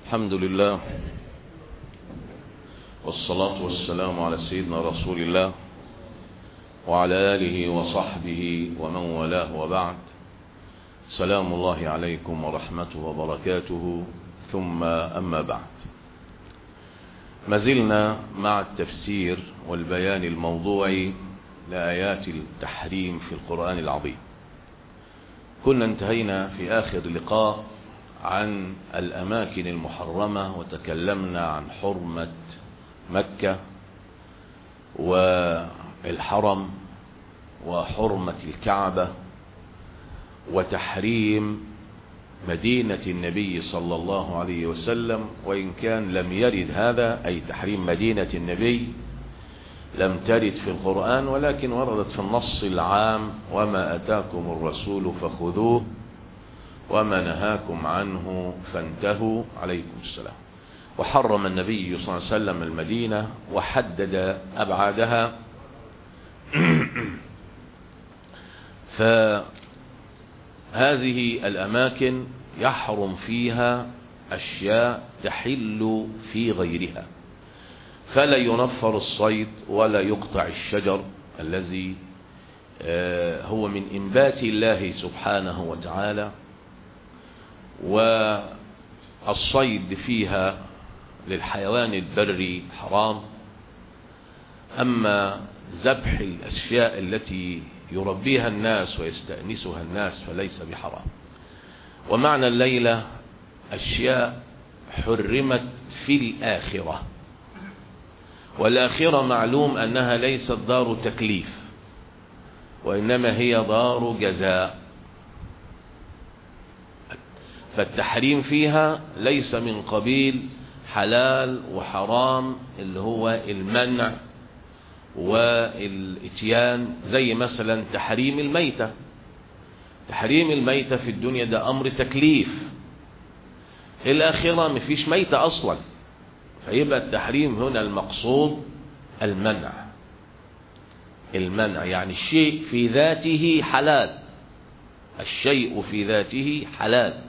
الحمد لله والصلاة والسلام على سيدنا رسول الله وعلى آله وصحبه ومن والاه، وبعد. سلام الله عليكم ورحمته وبركاته. ثم أما بعد، ما زلنا مع التفسير والبيان الموضوعي لآيات التحريم في القرآن العظيم. كنا انتهينا في آخر لقاء عن الأماكن المحرمة، وتكلمنا عن حرمة مكة والحرم وحرمة الكعبة وتحريم مدينة النبي صلى الله عليه وسلم، وإن كان لم يرد هذا، أي تحريم مدينة النبي لم ترد في القرآن، ولكن وردت في النص العام: وما أتاكم الرسول فخذوه وما نهاكم عنه فانتهوا. عليكم السلام. وحرم النبي صلى الله عليه وسلم المدينة وحدد أبعادها. فهذه الأماكن يحرم فيها أشياء تحل في غيرها، فلا ينفر الصيد ولا يقطع الشجر الذي هو من إنبات الله سبحانه وتعالى، والصيد فيها للحيوان البري حرام. أما ذبح الأشياء التي يربيها الناس ويستأنسها الناس فليس بحرام. ومعنى الليلة أشياء حرمت في الآخرة، والآخرة معلوم أنها ليست دار تكليف، وإنما هي دار جزاء. فالتحريم فيها ليس من قبيل حلال وحرام اللي هو المنع والاتيان، زي مثلا تحريم الميتة. تحريم الميتة في الدنيا ده أمر تكليف، الآخرة مفيش ميتة أصلا، فيبقى التحريم هنا المقصود المنع. المنع يعني الشيء في ذاته حلال، الشيء في ذاته حلال،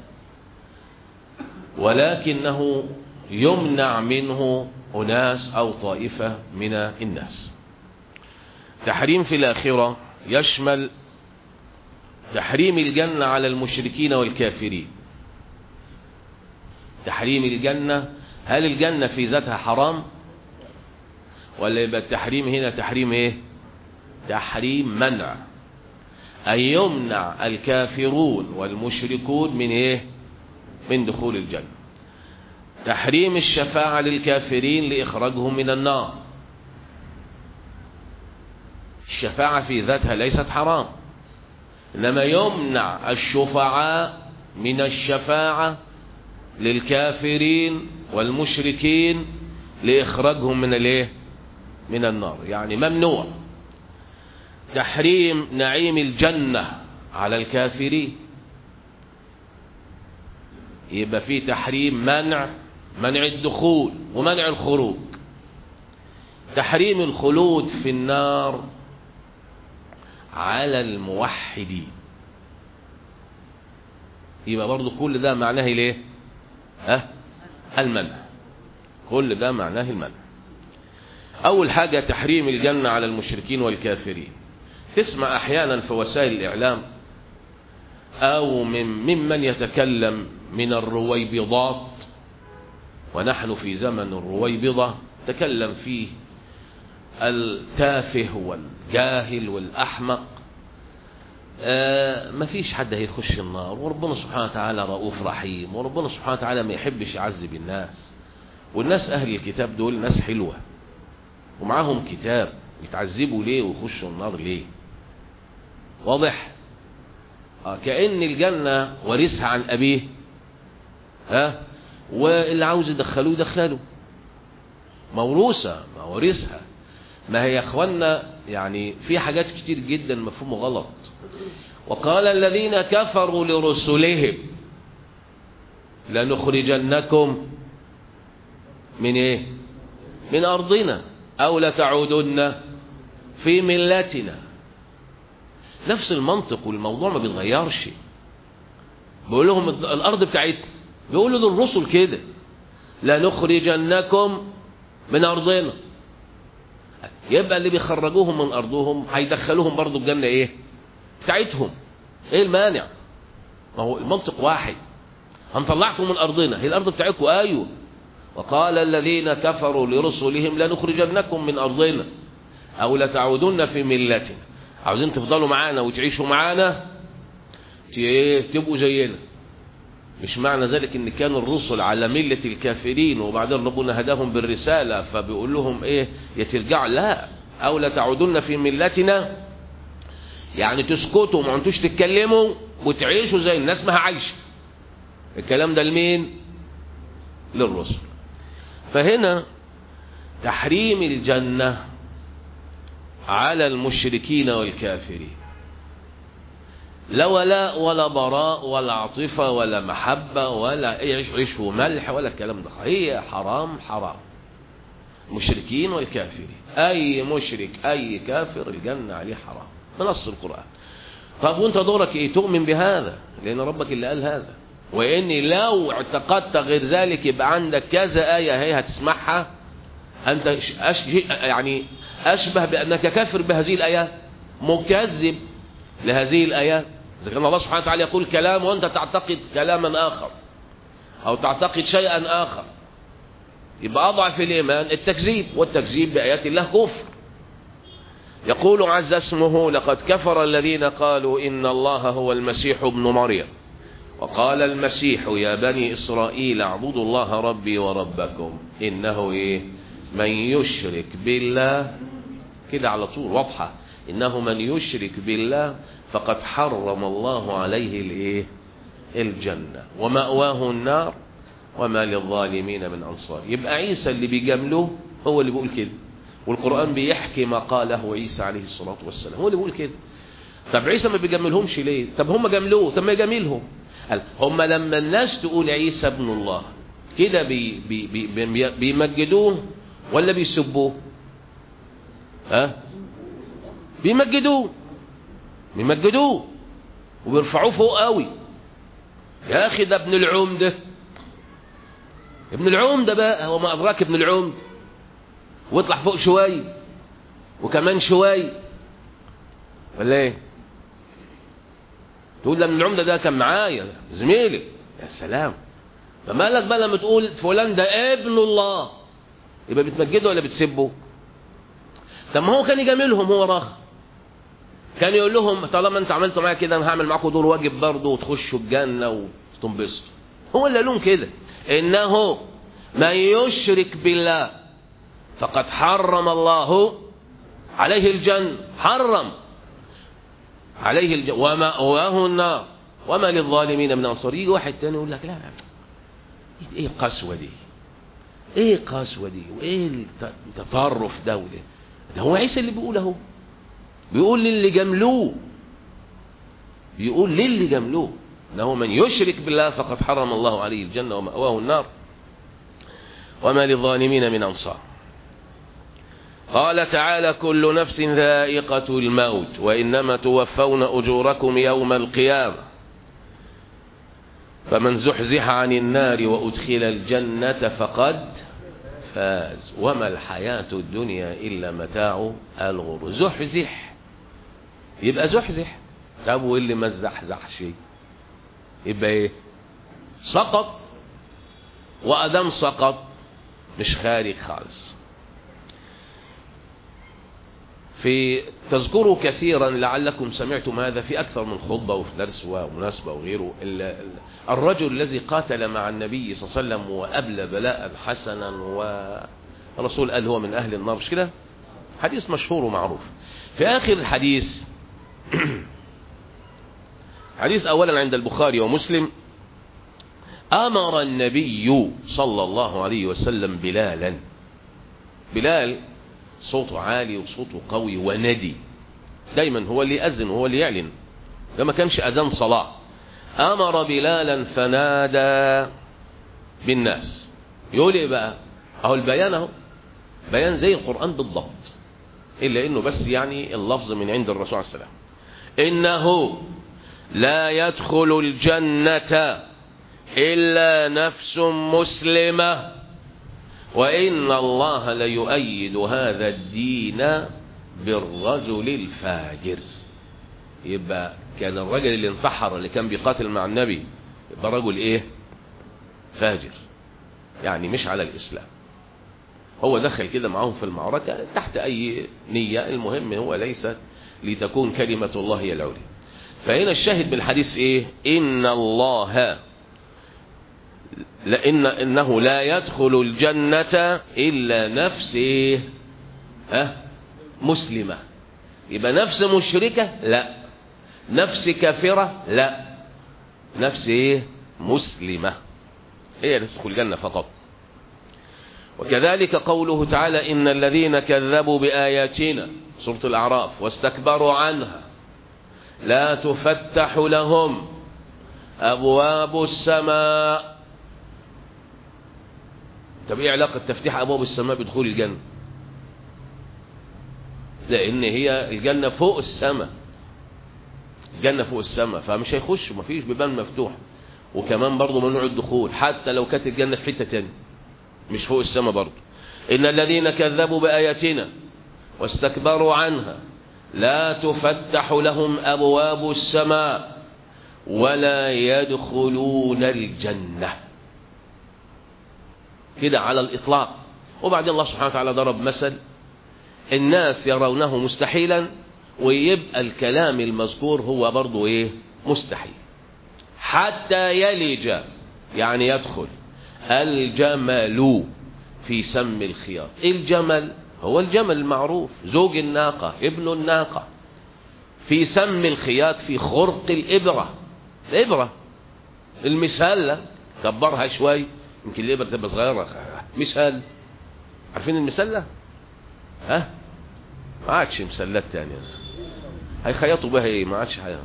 ولكنه يمنع منه أناس أو طائفة من الناس. تحريم في الآخرة يشمل تحريم الجنة على المشركين والكافرين. تحريم الجنة، هل الجنة في ذاتها حرام؟ ولا يبقى التحريم هنا تحريم ايه؟ تحريم منع، أن يمنع الكافرون والمشركون من ايه؟ من دخول الجنة. تحريم الشفاعة للكافرين لإخراجهم من النار. الشفاعة في ذاتها ليست حرام، إنما يمنع الشفعاء من الشفاعة للكافرين والمشركين لإخراجهم من الايه؟ من النار، يعني ممنوع. تحريم نعيم الجنة على الكافرين، يبقى في تحريم منع الدخول ومنع الخروج. تحريم الخلود في النار على الموحدين، يبقى برضو كل ده معناه ليه؟ المنع. كل ده معناه المنع. أول حاجة تحريم الجنة على المشركين والكافرين. تسمع أحيانا في وسائل الإعلام أو ممن يتكلم من الرويبضات، ونحن في زمن الرويبضة، تكلم فيه التافه والجاهل والأحمق. ما فيش حد هيخش النار، وربنا سبحانه وتعالى رؤوف رحيم، وربنا سبحانه وتعالى ما يحبش يعذب الناس، والناس أهل الكتاب دول ناس حلوة ومعاهم كتاب، يتعذبوا ليه ويخشوا النار ليه؟ واضح؟ كأن الجنة ورثها عن أبيه، واللي عاوز يدخلوه يدخله، موروثة، مورثها. ما هي يا اخوانا يعني في حاجات كتير جدا مفهومه غلط. وقال الذين كفروا لرسلهم لنخرجنكم من ايه؟ من أرضنا أو لتعودن في ملتنا. نفس المنطق، والموضوع ما بيتغيرش. بيقول لهم الأرض بتاعتنا، بيقولوا للرسل كده، لنخرجنكم من أرضنا. يبقى اللي بيخرجوهم من أرضهم هيدخلوهم برضو الجنة إيه بتاعتهم. إيه المانع؟ ما هو المنطق واحد، هنطلعكم من أرضنا، هي الأرض بتاعتكم. أيوه. وقال الذين كفروا لرسلهم لنخرجنكم من أرضنا أو لتعودن في ملتنا. عاوزين تفضلوا معانا وتعيشوا معانا تبقوا زينا. مش معنى ذلك ان كان الرسل على ملة الكافرين وبعدين ربنا هداهم بالرسالة فبيقول لهم ايه يترجعوا، لا. او لتعودن في ملتنا يعني تسكتوا ما انتوش تتكلموا وتعيشوا زي الناس ما عايشه. الكلام ده لمين؟ للرسل. فهنا تحريم الجنة على المشركين والكافرين لا ولاء ولا براء ولا عاطفة ولا محبة ولا عيش وملح ولا الكلام ده. هي حرام حرام. مشركين والكافرين، أي مشرك أي كافر الجنة عليه حرام بنص القرآن. طب وانت دورك ايه؟ تؤمن بهذا لأن ربك اللي قال هذا. وإني لو اعتقدت غير ذلك يبقى عندك كذا آية هي هتسمعها أنت يعني أشبه بأنك كافر بهذه الآيات، مكذب لهذه الآيات. إذا كان الله سبحانه وتعالى يقول كلام وأنت تعتقد كلاما آخر أو تعتقد شيئا آخر يبقى أضعف الإيمان التكذيب، والتكذيب بآيات الله كفر. يقول عز اسمه لقد كفر الذين قالوا إن الله هو المسيح ابن مريم وقال المسيح يا بني إسرائيل اعبدوا الله ربي وربكم إنه إيه من يشرك بالله، كده على طول واضحة، إنه من يشرك بالله فقد حرم الله عليه الإيه الجنة ومأواه النار وما للظالمين من أنصار. يبقى عيسى اللي بيجاملوه هو اللي بيقول كده، والقرآن بيحكي ما قاله عيسى عليه الصلاة والسلام، هو اللي بيقول كده. طب عيسى ما بيجاملهمش ليه؟ طب هم جاملوه، طب ما يجاملهم. هم لما الناس تقول عيسى ابن الله كده بيمجدوه ولا بيسبوه؟ بيمجدوه وبيرفعوه فوق قوي. يا اخي ده ابن العمده، ابن العمده بقى، هو ما ادراك ابن العمده، واطلع فوق شويه وكمان شويه ولا ايه؟ تقول ده ابن العمده ده كان معايا زميلي، يا سلام. فما لك بقى لما تقول فلان ده ابن الله، يبقى بتمجده ولا بتسبه؟ طب ما هو كان يجاملهم، هو راخ كان يقول لهم طالما انتوا عملتوا معايا كده انا هعمل معاكم دور واجب برضه وتخشوا الجنه وتنبسطوا. هو اللي لهم كده، انه من يشرك بالله فقد حرم الله عليه الجنه، حرم عليه الجنه ومأواه النار وما للظالمين من انصار. يجي واحد تاني يقول لك لا ايه القسوه دي؟ ايه القسوه دي؟ وايه التطرف ده؟ ده هو عيسى اللي بيقول اهو، بيقول للي جملوه، بيقول للي جملوه انه من يشرك بالله فقد حرم الله عليه الجنه ومأواه النار وما للظالمين من انصار. قال تعالى كل نفس ذائقة الموت وإنما توفون أجوركم يوم القيامة فمن زحزح عن النار وأدخل الجنة فقد فاز وما الحياة الدنيا إلا متاع الغرور. زحزح يبقى زحزح. طب واللي ما زحزحش يبقى ايه؟ سقط. وأدم سقط مش خارج خالص. في تذكروا كثيرا لعلكم سمعتم هذا في أكثر من خطبة وفي درس ومناسبة وغيره. الرجل الذي قاتل مع النبي صلى الله عليه وسلم وأبلى بلاء حسنا والرسول قال هو من أهل النار، مش كده؟ حديث مشهور ومعروف. في آخر الحديث حديث أولا عند البخاري ومسلم أمر النبي صلى الله عليه وسلم بلالا. بلال صوته عالي وصوته قوي وندي، دايما هو اللي يأذن وهو اللي يعلن، ده ما كانش أذان صلاة. أمر بلالا فنادى بالناس. يقول ايه بقى؟ اهو البيان اهو، بيان زي القرآن بالضبط، إلا إنه بس يعني اللفظ من عند الرسول عليه السلام. إنه لا يدخل الجنة إلا نفس مسلمة وإن الله ليؤيد هذا الدين بالرجل الفاجر. يبقى كان الرجل اللي انتحر اللي كان بيقاتل مع النبي يبقى رجل ايه؟ فاجر، يعني مش على الإسلام. هو دخل كده معهم في المعركة تحت أي نية، المهم هو ليس لتكون كلمة الله هي العليا. فهنا الشاهد بالحديث ايه؟ إن الله إنه لا يدخل الجنة إلا نفس ايه؟ مسلمة. يبقى نفس مشركة؟ لا. نفس كافرة؟ لا. نفس ايه؟ مسلمة هي اللي تدخل الجنة فقط. وكذلك قوله تعالى إن الذين كذبوا بآياتنا، سورة الأعراف، واستكبروا عنها لا تفتح لهم أبواب السماء. طب ايه علاقة تفتح أبواب السماء بدخول الجنة؟ لأن هي الجنة فوق السماء، الجنة فوق السماء، فمش هيخش، مفيش بيبان مفتوح، وكمان برضه ممنوع الدخول حتى لو كانت الجنة في حتة تانية مش فوق السماء برضه. إن الذين كذبوا بآياتنا واستكبروا عنها لا تفتح لهم أبواب السماء ولا يدخلون الجنة. كده على الإطلاق. وبعدين الله سبحانه وتعالى ضرب مثل الناس يرونه مستحيلا، ويبقى الكلام المذكور هو برضو ايه؟ مستحيل. حتى يلج يعني يدخل الجمل في سم الخياط. الجمل هو الجمل المعروف، زوج الناقة، ابن الناقة، في سم الخياط، في خرق الإبرة. الإبرة المسهلة كبرها شوي يمكن الإبرة تبقى صغيرة. مسهل، عارفين المسلة؟ ما عادش مسلات تانية، هيخيطوا بها ايه؟ ما عادش حياة.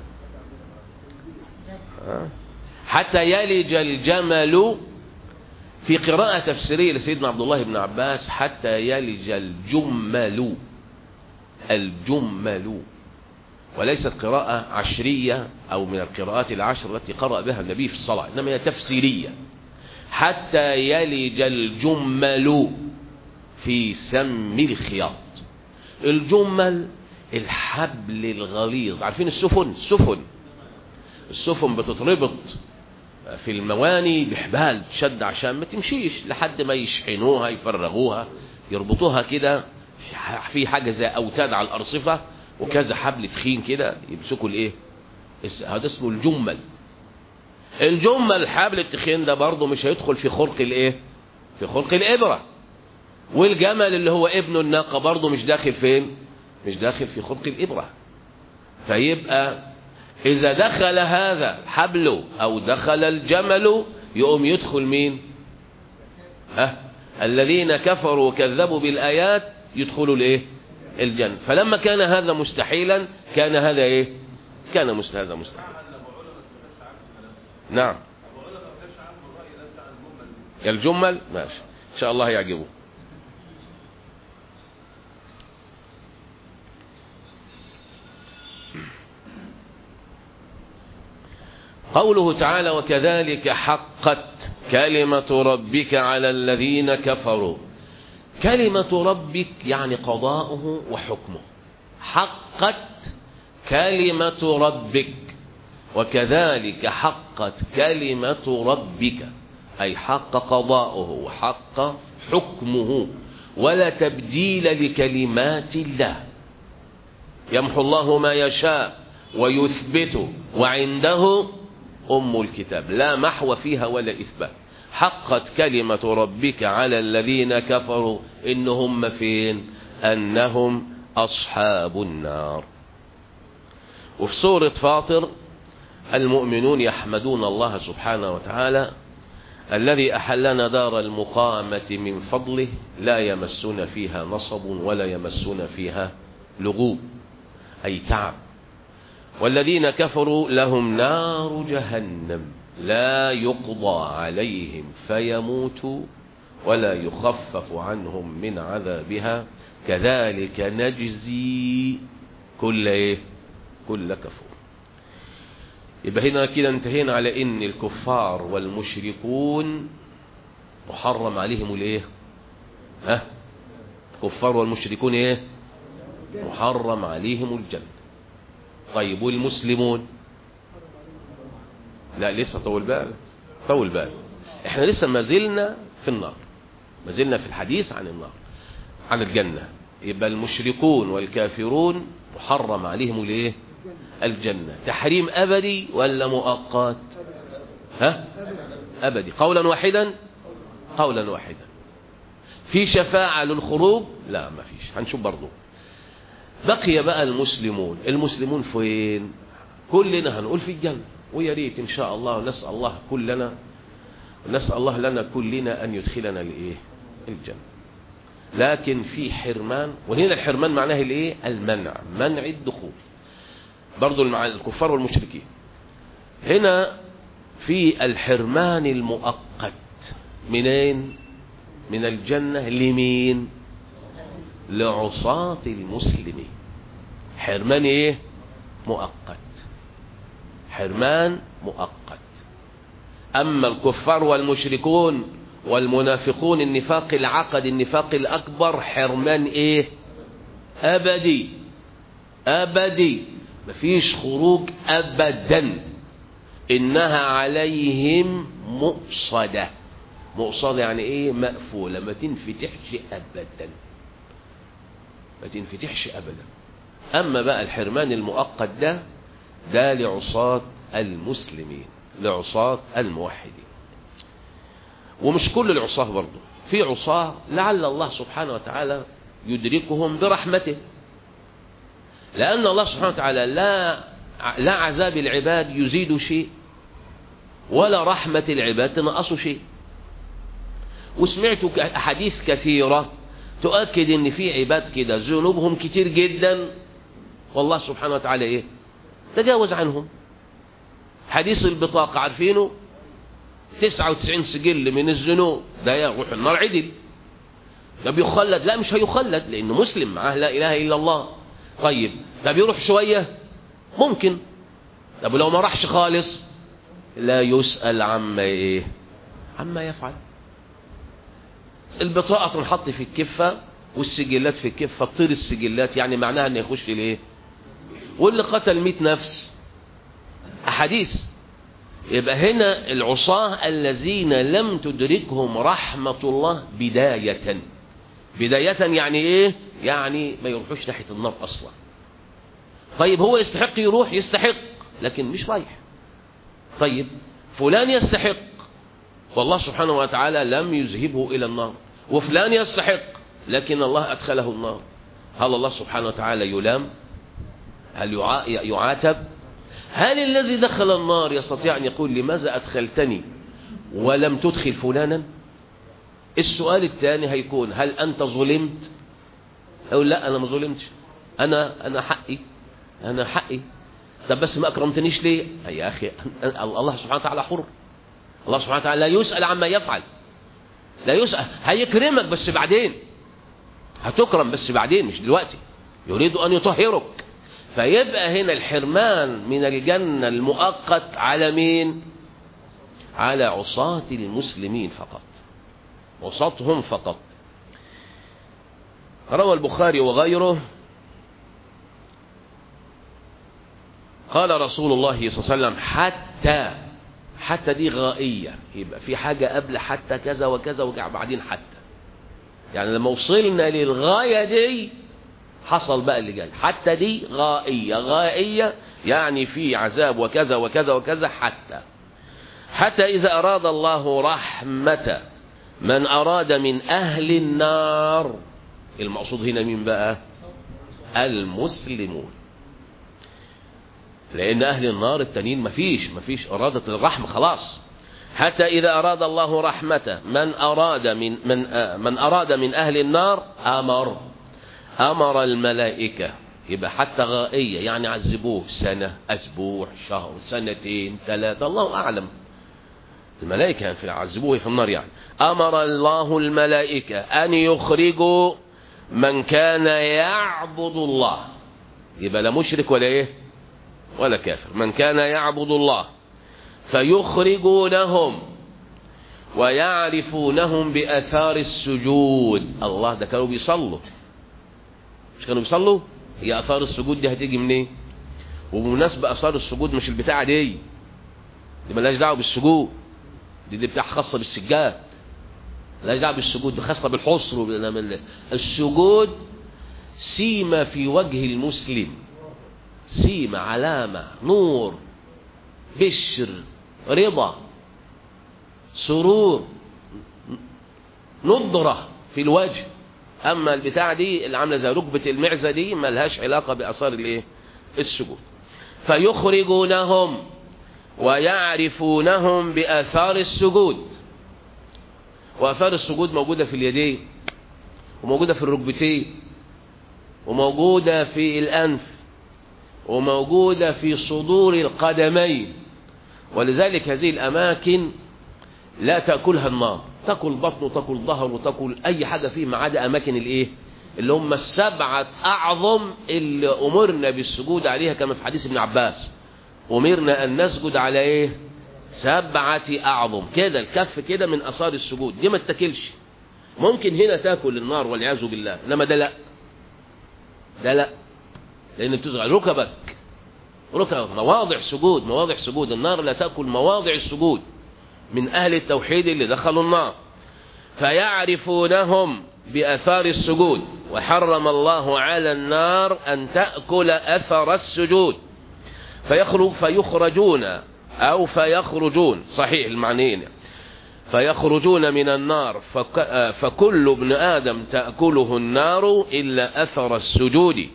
حتى يلج الجمل. في قراءة تفسيرية لسيدنا عبد الله بن عباس حتى يلج الجمل، الجمل، وليست قراءة عشرية أو من القراءات العشر التي قرأ بها النبي في الصلاة، إنما هي تفسيرية. حتى يلج الجمل في سم الخياط. الجمل الحبل الغليظ، عارفين السفن؟ السفن بتتربط في المواني بحبال شد عشان ما تمشيش لحد ما يشحنوها يفرغوها، يربطوها كده في حاجة زي أوتاد على الأرصفة وكذا حبل تخين كده يمسكوا الايه؟ هذا اسمه الجمل. الجمل الحبل التخين ده برضه مش هيدخل في خرق الايه؟ في خرق الإبرة. والجمل اللي هو ابن الناقة برضه مش داخل فين؟ مش داخل في خرق الإبرة. فيبقى إذا دخل هذا حبله أو دخل الجمل يقوم يدخل مين؟ الذين كفروا وكذبوا بالآيات يدخلوا الايه؟ الجنة. فلما كان هذا مستحيلا كان هذا ايه؟ كان هذا مستحيل. نعم. الجمل ماشي ان شاء الله يعجبه. قوله تعالى وكذلك حقت كلمة ربك على الذين كفروا. كلمة ربك يعني قضاؤه وحكمه. حقت كلمة ربك، وكذلك حقت كلمة ربك أي حق قضاؤه وحق حكمه، ولا تبديل لكلمات الله. يمحو الله ما يشاء ويثبت وعنده أم الكتاب، لا محو فيها ولا إثبات. حقت كلمة ربك على الذين كفروا إنهم فين؟ أنهم أصحاب النار. وفي سورة فاطر المؤمنون يحمدون الله سبحانه وتعالى الذي أحلنا دار المقامة من فضله لا يمسون فيها نصب ولا يمسون فيها لغوب أي تعب. والذين كفروا لهم نار جهنم لا يقضى عليهم فيموتوا ولا يخفف عنهم من عذابها كذلك نجزي كل ايه؟ كل كفور. يبقى هنا كده انتهينا على ان الكفار والمشركون محرم عليهم الايه؟ ها الكفار والمشركون ايه؟ محرم عليهم الجنة. طيب والمسلمون؟ لا لسه طول بال احنا لسه ما زلنا في النار، ما زلنا في الحديث عن النار عن الجنة. يبقى المشركون والكافرون محرم عليهم الايه؟ الجنة. تحريم أبدي ولا مؤقت؟ ها أبدي قولا واحدا. قولا واحدا. في شفاعة للخروج؟ لا ما فيش، هنشوف برضو. بقي بقى المسلمون. المسلمون فين؟ كلنا هنقول في الجنة، ويا ريت ان شاء الله، ونسأل الله لنا كلنا ان يدخلنا الايه؟ الجنة. لكن في حرمان، وهنا الحرمان معناه الايه؟ المنع، منع الدخول برضو مع الكفار والمشركين. هنا في الحرمان المؤقت. منين؟ من الجنة. لمين؟ لعصاة المسلمين. حرمان ايه؟ مؤقت. حرمان مؤقت. اما الكفار والمشركون والمنافقون النفاق العقد، النفاق الاكبر، حرمان ايه؟ ابدي. ابدي، مفيش خروج ابدا. انها عليهم مؤصدة. مؤصدة يعني ايه؟ مقفولة، ما تنفتحش ابدا، ما تنفتحش ابدا. اما بقى الحرمان المؤقت ده لعصاة المسلمين، لعصاة الموحدين. ومش كل العصاة برضو، في عصاة لعل الله سبحانه وتعالى يدركهم برحمته، لأن الله سبحانه وتعالى لا عذاب العباد يزيد شيء، ولا رحمة العباد تنقص شيء. وسمعت أحاديث كثيرة تؤكد ان في عباد كده ذنوبهم كتير جدا، والله سبحانه وتعالى ايه؟ تجاوز عنهم. حديث البطاقة عارفينه؟ 99 سجل من الذنوب، ده يروح النار عدل. ده بيخلد؟ لا مش هيخلد، لانه مسلم معاه لا اله الا الله. طيب ده بيروح شوية ممكن. طب لو ما راحش خالص لا يسأل عما ايه؟ عما يفعل. البطاقة تنحط في الكفة والسجلات في الكفة، تطير السجلات، يعني معناها انه يخش ليه؟ واللي قتل 100 نفس. أحاديث. يبقى هنا العصاة الذين لم تدركهم رحمة الله بداية. بداية يعني ايه؟ يعني ما يروحوش ناحية النار اصلا. طيب هو يستحق يروح؟ يستحق، لكن مش رايح. طيب فلان يستحق والله سبحانه وتعالى لم يذهبه الى النار، وفلان يستحق لكن الله ادخله النار. هل الله سبحانه وتعالى يلام؟ هل يعاتب؟ هل الذي دخل النار يستطيع ان يقول لماذا ادخلتني ولم تدخل فلانا؟ السؤال الثاني هيكون هل انت ظلمت؟ اقول لا انا ما ظلمتش، انا حقي. طب بس ما اكرمتنيش ليه؟ يا اخي الله سبحانه وتعالى حر. الله سبحانه وتعالى لا يسأل عما يفعل، لا يسأل. هيكرمك بس بعدين، هتكرم بس بعدين مش دلوقتي. يريد ان يطهرك. فيبقى هنا الحرمان من الجنة المؤقت على مين؟ على عصاة المسلمين فقط، عصاتهم فقط. روى البخاري وغيره قال رسول الله صلى الله عليه وسلم حتى دي غائية، يبقى في حاجة قبل حتى كذا وكذا وبعدين حتى. يعني لما وصلنا للغاية دي حصل بقى اللي جاي. حتى دي غائية يعني في عذاب وكذا وكذا وكذا. حتى إذا أراد الله رحمة من أراد من أهل النار. المقصود هنا مين بقى؟ المسلمون، لأن أهل النار التانيين مفيش إرادة الرحمة خلاص. حتى إذا أراد الله رحمة من أراد من أهل النار أمر الملائكة. يبقى حتى غائية يعني عذبوه سنة، أسبوع، شهر، سنتين، 3، الله أعلم. الملائكة يعني عذبوه في النار. يعني أمر الله الملائكة أن يخرجوا من كان يعبد الله. يبقى لا مشرك ولا إيه ولا كافر، من كان يعبد الله فيخرجونهم ويعرفونهم بأثار السجود. الله، ده كانوا بيصلوا، مش كانوا بيصلوا؟ هي أثار السجود دي هتيجي منين؟ وبمناسبة أثار السجود مش البتاعة دي ملهاش دعوة بالسجود، دي بتاع خاصة بالسجاد، ملهاش دعوة بالسجود، دي خاصة بالحصر. السجود سيمة في وجه المسلم، سيمة، علامة، نور، بشر، رضا، سرور، نضرة في الوجه. أما البتاع دي اللي عاملة زي ركبة المعزة دي ملهاش علاقة بأثار الايه؟ السجود. فيخرجونهم ويعرفونهم بأثار السجود. وأثار السجود موجودة في اليدين، وموجودة في الركبتين، وموجودة في الأنف، وموجودة في صدور القدمين. ولذلك هذه الأماكن لا تأكلها النار، تأكل بطن وتأكل ظهر وتأكل أي حاجة فيه، ما عدا أماكن الإيه؟ اللي هم السبعة أعظم اللي أمرنا بالسجود عليها، كما في حديث ابن عباس أمرنا أن نسجد على إيه؟ 7 أعظم. كده الكف كده من أثار السجود، دي ما تتاكلش. ممكن هنا تاكل النار والعياذ بالله، إنما ده لا، ده لا، لأن بتشغل ركبك، مواضع سجود، مواضع سجود. النار لا تأكل مواضع السجود من أهل التوحيد اللي دخلوا النار. فيعرفونهم بأثار السجود. وحرم الله على النار أن تأكل أثر السجود. فيخرجون أو فيخرجون، صحيح المعنيين، فيخرجون من النار. فكل ابن آدم تأكله النار إلا أثر السجود.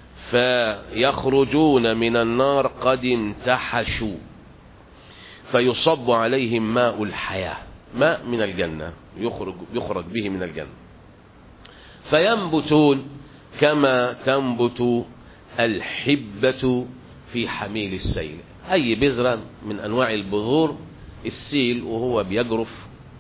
فيخرجون من النار قد امتحشوا، فيصب عليهم ماء الحياة، ماء من الجنة يخرج به من الجنة. فينبتون كما تنبت الحبة في حميل السيل. أي بذرة من أنواع البذور، السيل وهو بيجرف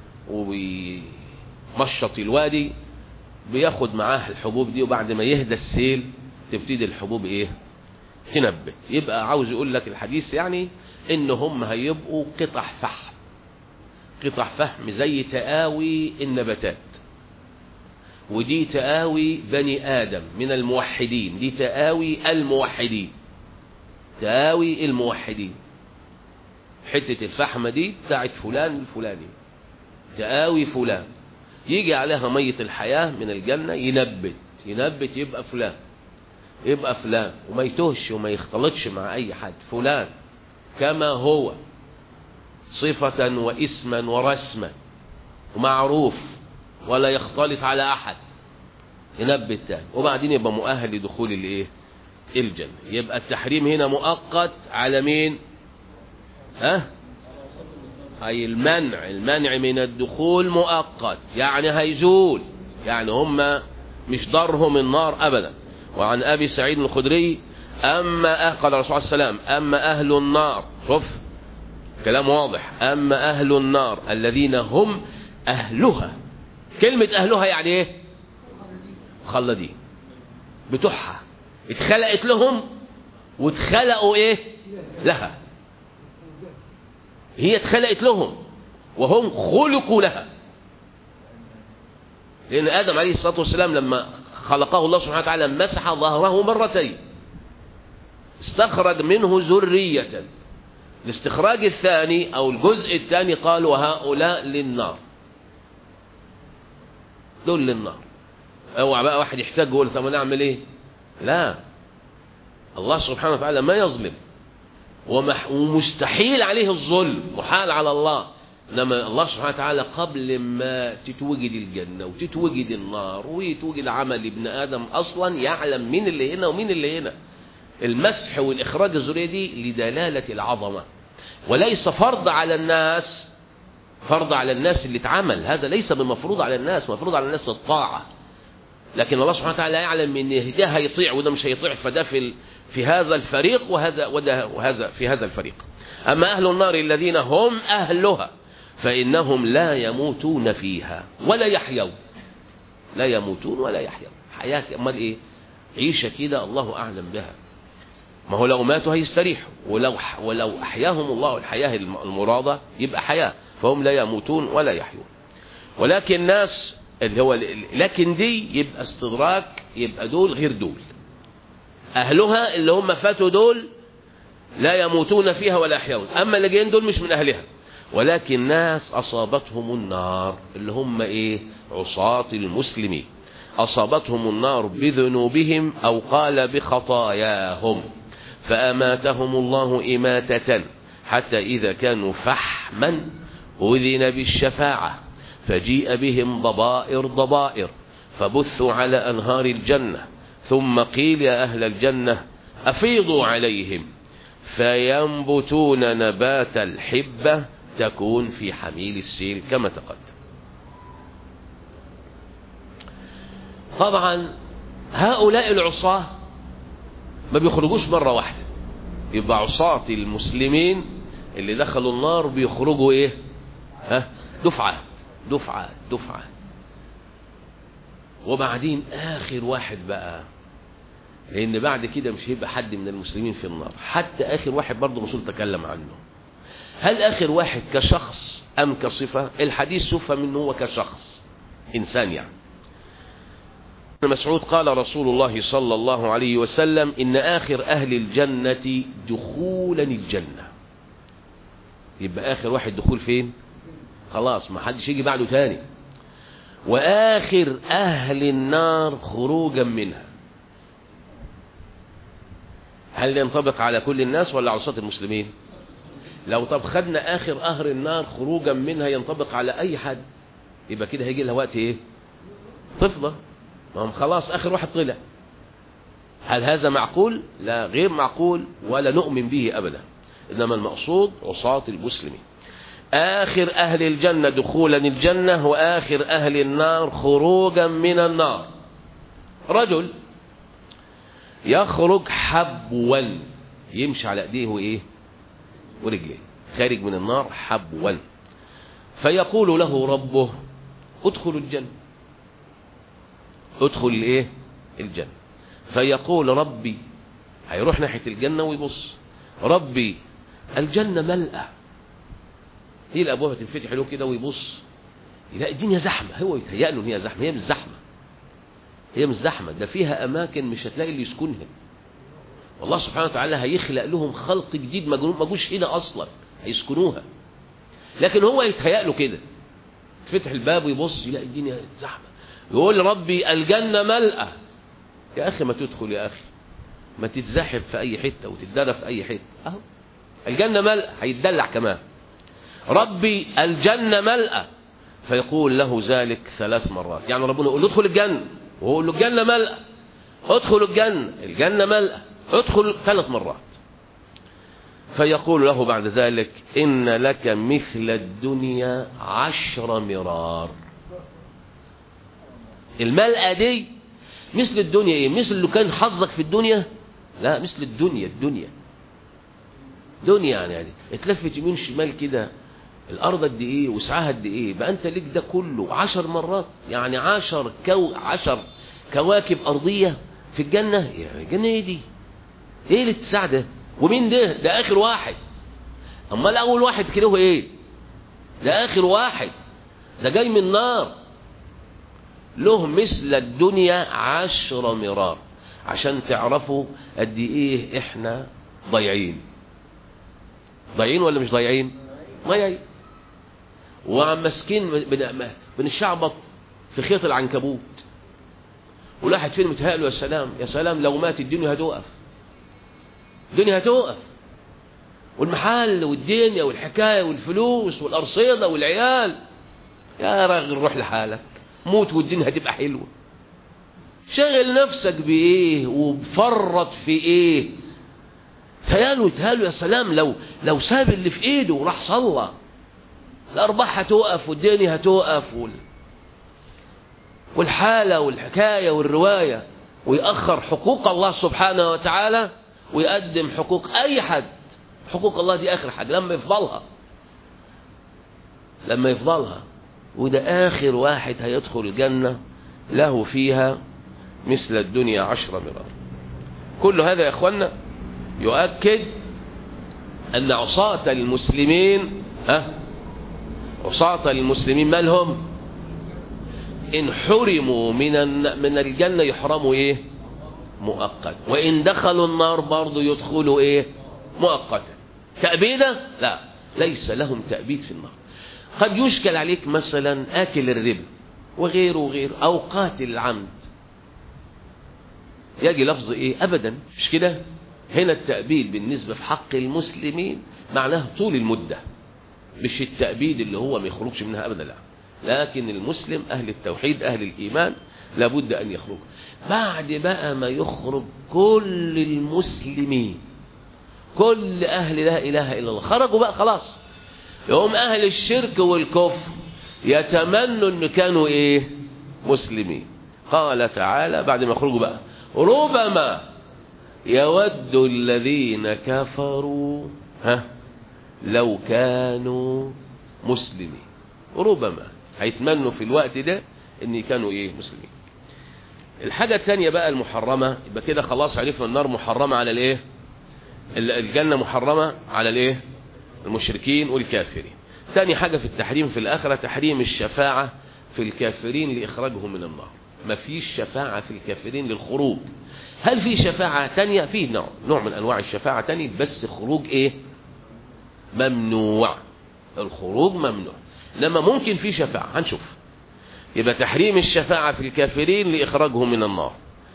وبيمشط الوادي بياخد معاه الحبوب دي، وبعد ما يهدى السيل تبتدي الحبوب ايه؟ تنبت. يبقى عاوز يقول لك الحديث يعني ان هم هيبقوا قطع فحم، قطع فحم زي تآوي النباتات. ودي تآوي بني آدم من الموحدين، دي تآوي الموحدين، تآوي الموحدين. حتة الفحمة دي بتاعت فلان الفلاني، تآوي فلان، يجي عليها مية الحياة من الجنة، ينبت يبقى فلان، يبقى فلان، وما يتوهش وما يختلطش مع أي حد. فلان كما هو صفة واسما ورسما ومعروف، ولا يختلط على أحد، ينبت تاني، وبعدين يبقى مؤهل لدخول الايه؟ الجنة. يبقى التحريم هنا مؤقت على مين؟ أي المنع من الدخول مؤقت، يعني هيزول، يعني هم مش ضرهم النار أبدا. وعن أبي سعيد الخدري قال الرسول صلى الله عليه وسلم: أما أهل النار، شوف كلام واضح، أما أهل النار الذين هم أهلها. كلمة أهلها يعني إيه؟ خلدين، بتوعها، اتخلقت لهم واتخلقوا إيه؟ لها. هي اتخلقت لهم وهم خلقوا لها. لأن آدم عليه الصلاة والسلام لما خلقه الله سبحانه وتعالى مسح ظهره مرتين، استخرج منه ذرية. الاستخراج الثاني أو الجزء الثاني قال: وهؤلاء للنار، دول للنار. اوعى بقى واحد يحتاج يقول: طب نعمل ايه؟ لا، الله سبحانه وتعالى ما يظلم، ومستحيل عليه الظلم، محال على الله. انما الله سبحانه وتعالى قبل ما تتوجد الجنة وتتوجد النار ويتوجد عمل ابن آدم أصلا يعلم مين اللي هنا ومين اللي هنا. المسح والإخراج الذرية دي لدلالة العظمة، وليس فرض على الناس، فرض على الناس اللي اتعمل، هذا ليس بمفروض على الناس، مفروض على الناس الطاعة. لكن الله سبحانه وتعالى يعلم ان ده هيطيع وده مش هيطيع، فده في هذا الفريق وهذا في هذا الفريق. أما أهل النار الذين هم أهلها فإنهم لا يموتون فيها ولا يحيون، لا يموتون ولا يحيون. حياة أمال إيه؟ عيشة كده الله أعلم بها. ما هو لو ماتوا هيستريحوا، ولو أحياهم الله الحياة المرادة يبقى حياة. فهم لا يموتون ولا يحيون. ولكن الناس اللي هو لكن دي يبقى استدراك، يبقى دول غير دول، أهلها اللي هم فاتوا دول لا يموتون فيها ولا يحيون، أما اللي جايين دول مش من أهلها. ولكن ناس أصابتهم النار اللي هم إيه؟ عصاة المسلمين، أصابتهم النار بذنوبهم أو قال بخطاياهم، فأماتهم الله إماتة حتى إذا كانوا فحما أذن بالشفاعة، فجيء بهم ضبائر فبثوا على أنهار الجنة، ثم قيل يا أهل الجنة أفيضوا عليهم، فينبتون نبات الحبة تكون في حميل السيل كما تقدم. طبعا هؤلاء العصاة ما بيخرجوش مرة واحدة، يبقى عصاة المسلمين اللي دخلوا النار بيخرجوا ايه؟ دفعة دفعة دفعة. وبعدين آخر واحد بقى، لأن بعد كده مش هيبقى حد من المسلمين في النار، حتى آخر واحد برضه الرسول تكلم عنه. هل آخر واحد كشخص أم كصفة؟ الحديث يفهم منه هو كشخص إنسان يعني. ابن مسعود قال رسول الله صلى الله عليه وسلم إن آخر أهل الجنة دخولا الجنة. يبقى آخر واحد دخول فين؟ خلاص ما حدش يجي بعده تاني. وآخر أهل النار خروجا منها. هل ينطبق على كل الناس ولا عصاة المسلمين؟ لو طب خدنا آخر أهل النار خروجا منها ينطبق على أي حد، يبقى كده هيجي لها وقت إيه؟ تفضى. ما هم خلاص آخر واحد طلع. هل هذا معقول؟ لا، غير معقول ولا نؤمن به أبدا. إنما المقصود عصاة المسلمين. آخر أهل الجنة دخولا الجنة، وآخر أهل النار خروجا من النار. رجل يخرج حبوا، يمشي على ايديه وايه ورجليه، خارج من النار حبوا، فيقول له ربه ادخل الجنة، ادخل الايه الجنة. فيقول ربي، هيروح ناحية الجنة ويبص، ربي الجنة ملأة، هي الابواب هتنفتح له كده ويبص يلاقي الدنيا زحمة، هو يتهيأ له ان هي زحمة، هي مش زحمة، هي مش زحمة، ده فيها أماكن مش هتلاقي اللي يسكنها. والله سبحانه وتعالى هيخلق لهم خلق جديد ما جوش هنا أصلا هيسكنوها، لكن هو يتهيأ له كده، تفتح الباب ويبص يلاقي الدنيا زحمة، يقول ربي الجنة ملأة. يا أخي ما تدخل، يا أخي ما تتزحف في أي حتة وتتدرى في أي حتة، أهو الجنة ملأة، هيتدلع كمان، ربي الجنة ملأة. فيقول له ذلك 3 مرات، يعني ربنا يقول له ادخل الجنة، ويقول له الجنة ملأة، ادخل الجنة، الجنة ملأة، ادخل 3 مرات. فيقول له بعد ذلك إن لك مثل الدنيا 10 مرار. الملأة دي مثل الدنيا ايه؟ مثل اللي كان حظك في الدنيا؟ لا، مثل الدنيا دنيا يعني اتلفت يمين شمال كده، الأرض قد إيه وسعها قد إيه، بقى أنت ليك ده كله 10 مرات، يعني 10 كواكب أرضية في الجنة. يعني الجنة إيه دي؟ إيه الاتساع ده؟ ومين ده؟ ده آخر واحد. أما الأول واحد كده إيه؟ ده آخر واحد، ده جاي من النار، له مثل الدنيا 10 مرار، عشان تعرفوا قد إيه إحنا ضايعين ولا مش ضايعين؟ ضايعين. وعم مسكين بنشعبط في خيط العنكبوت، والواحد فين متهيأ له يا سلام يا سلام لو مات الدنيا هتوقف، الدنيا هتوقف، والمحل والدنيا والحكاية والفلوس والأرصيدة والعيال. يا راجل روح لحالك، موت والدنيا هتبقى حلوة. شغل نفسك بإيه وبفرط في إيه؟ تهيأله يا سلام لو ساب اللي في إيده وراح صلى، الأرباح هتوقف والدنيا هتوقف والحالة والحكاية والرواية، ويأخر حقوق الله سبحانه وتعالى ويقدم حقوق أي حد. حقوق الله دي آخر حاجة لما يفضلها، وده آخر واحد هيدخل الجنة له فيها مثل الدنيا 10 مرار. كل هذا يا إخوانا يؤكد أن عصاة المسلمين عصاة المسلمين مالهم؟ إن حرموا من الجنة يحرموا إيه؟ مؤقتا، وإن دخلوا النار برضو يدخلوا إيه؟ مؤقتا. تأبيدة؟ لا، ليس لهم تأبيد في النار. قد يشكل عليك مثلا آكل الربا وغيره أو قاتل العمد، يجي لفظ إيه؟ أبدا، مش كده؟ هنا التأبيد بالنسبة في حق المسلمين معناه طول المدة، مش التأبيد اللي هو ما يخرجش منها أبدا، لا. لكن المسلم أهل التوحيد أهل الإيمان لابد أن يخرج. بعد بقى ما يخرج كل المسلمين، كل أهل لا إله إلا الله خرجوا بقى خلاص، يقوم أهل الشرك والكفر يتمنوا أن كانوا إيه؟ مسلمين. قال تعالى بعد ما يخرجوا بقى: ربما يود الذين كفروا لو كانوا مسلمين. ربما هيتمنوا في الوقت ده ان كانوا ايه؟ مسلمين. الحاجة الثانية بقى المحرمة، يبقى كده خلاص عرفنا النار محرمة على الايه؟ الجنة محرمة على الايه؟ المشركين والكافرين. ثاني حاجة في التحريم في الآخرة تحريم الشفاعة في الكافرين لإخراجهم من النار. ما فيش شفاعة في الكافرين للخروج. هل في شفاعة تانية؟ في نوع من أنواع الشفاعة تاني، بس خروج ايه؟ ممنوع. الخروج ممنوع، لما ممكن في شفاعة هنشوف. يبقى تحريم الشفاعة في الكافرين لإخراجهم من النار.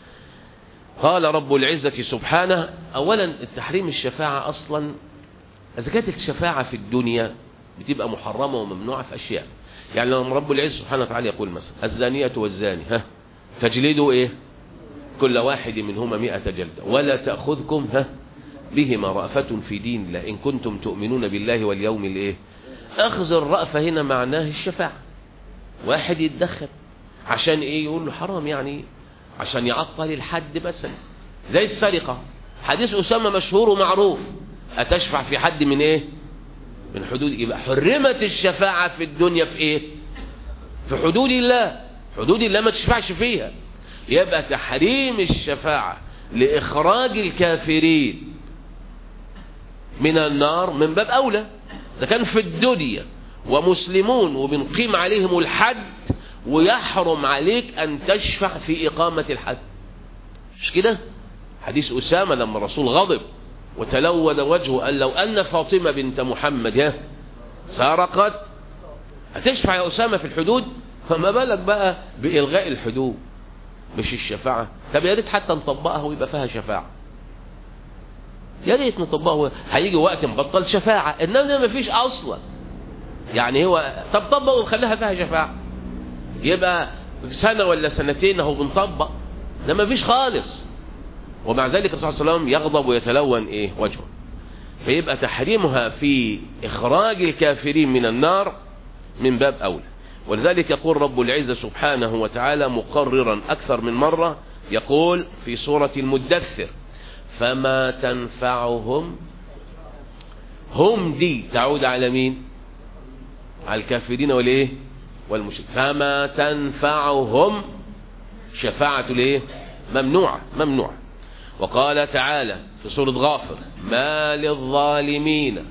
قال رب العزة سبحانه: أولا التحريم الشفاعة أصلا، إذا كانت الشفاعة في الدنيا بتبقى محرمة وممنوعة في أشياء. يعني لما رب العزة سبحانه وتعالى يقول مثلا: الزانية والزاني فاجلدوا ايه؟ كل واحد منهما 100 جلدة ولا تأخذكم بهما رأفة في دين الله إن كنتم تؤمنون بالله واليوم الايه؟ أخذ الرأفة هنا معناه الشفاعة. واحد يتدخل عشان ايه؟ يقول له حرام، يعني عشان يعطل الحد مثلا، زي السرقة. حديث أسامة مشهور ومعروف: أتشفع في حد من ايه؟ من حدود. يبقى حرمت الشفاعة في الدنيا في ايه؟ في حدود الله. حدود الله ما تشفعش فيها. يبقى تحريم الشفاعة لإخراج الكافرين من النار من باب أولى. إذا كان في الدنيا ومسلمون وبنقيم عليهم الحد، ويحرم عليك أن تشفع في إقامة الحد، مش كده؟ حديث أسامة لما الرسول غضب وتلون وجهه قال: لو أن فاطمة بنت محمد سرقت هتشفع يا أسامة في الحدود؟ فما بالك بقى بإلغاء الحدود مش الشفاعة؟ طب يا ريت حتى نطبقها ويبقى فيها شفاعة، يا ريت نطبقها. هيجي وقت نبطل شفاعة، إنما ما فيش أصلا. يعني هو طب طبق وخليها فيها شفاعة، يبقى سنة ولا سنتين اهو بنطبق، ده ما فيش خالص. ومع ذلك الرسول صلى الله عليه وسلم يغضب ويتلون ايه؟ وجهه. فيبقى تحريمها في إخراج الكافرين من النار من باب أولى. ولذلك يقول رب العزة سبحانه وتعالى مقررا أكثر من مرة، يقول في سورة المدثر: فما تنفعهم. هم دي تعود على مين؟ على الكافرين والايه؟ والمشركين. فما تنفعهم شفاعة الايه؟ ممنوعة. وقال تعالى في سورة غافر: ما للظالمين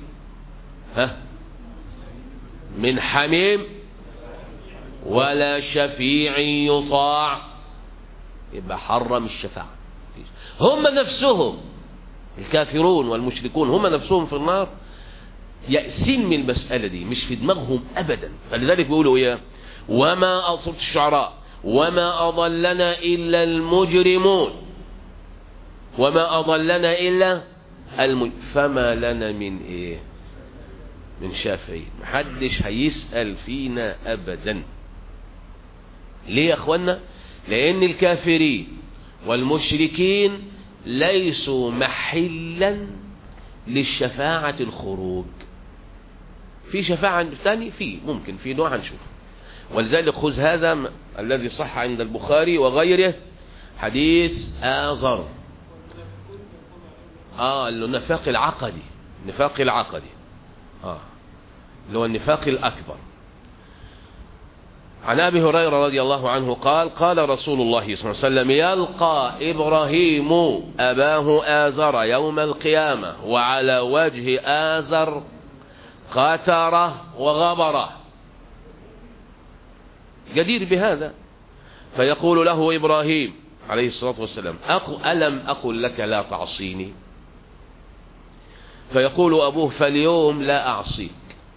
من حميم ولا شفيع يطاع. يبقى حرم الشفاعة. هم نفسهم الكافرون والمشركون هم نفسهم في النار يأسين من المسألة دي، مش في دماغهم أبدا. فلذلك بيقولوا إيه؟ وما أصبت الشعراء وما أضلنا إلا المجرمون، وما أضلنا إلا فما لنا من إيه؟ من شافعين. محدش هيسأل فينا أبدا. ليه يا أخوانا؟ لأن الكافرين والمشركين ليسوا محلا للشفاعة الخروج. في شفاعة ثاني، في ممكن في نوع هنشوف. ولذلك خذ هذا الذي صح عند البخاري وغيره، حديث آزر النفاق العقدي، النفاق العقدي اللي هو النفاق الأكبر. عن أبي هريرة رضي الله عنه قال: قال رسول الله صلى الله عليه وسلم: يلقى إبراهيم أباه آزر يوم القيامة وعلى وجه آزر قترة وغبرة. جدير بهذا. فيقول له إبراهيم عليه الصلاة والسلام ألم أقل لك لا تعصيني؟ فيقول أبوه فاليوم لا أعصيك،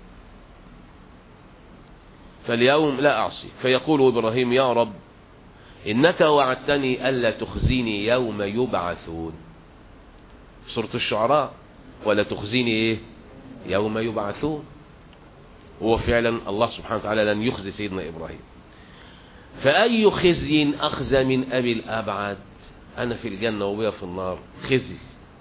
فاليوم لا أعصيك. فيقول إبراهيم يا رب إنك وعدتني ألا تخزيني يوم يبعثون، سورة الشعراء، ولا تخزيني إيه؟ يوم يبعثون. هو فعلا الله سبحانه وتعالى لن يخزي سيدنا إبراهيم. فأي خزي أخزى من أبي الأبعد؟ أنا في الجنة وهي في النار، خزي.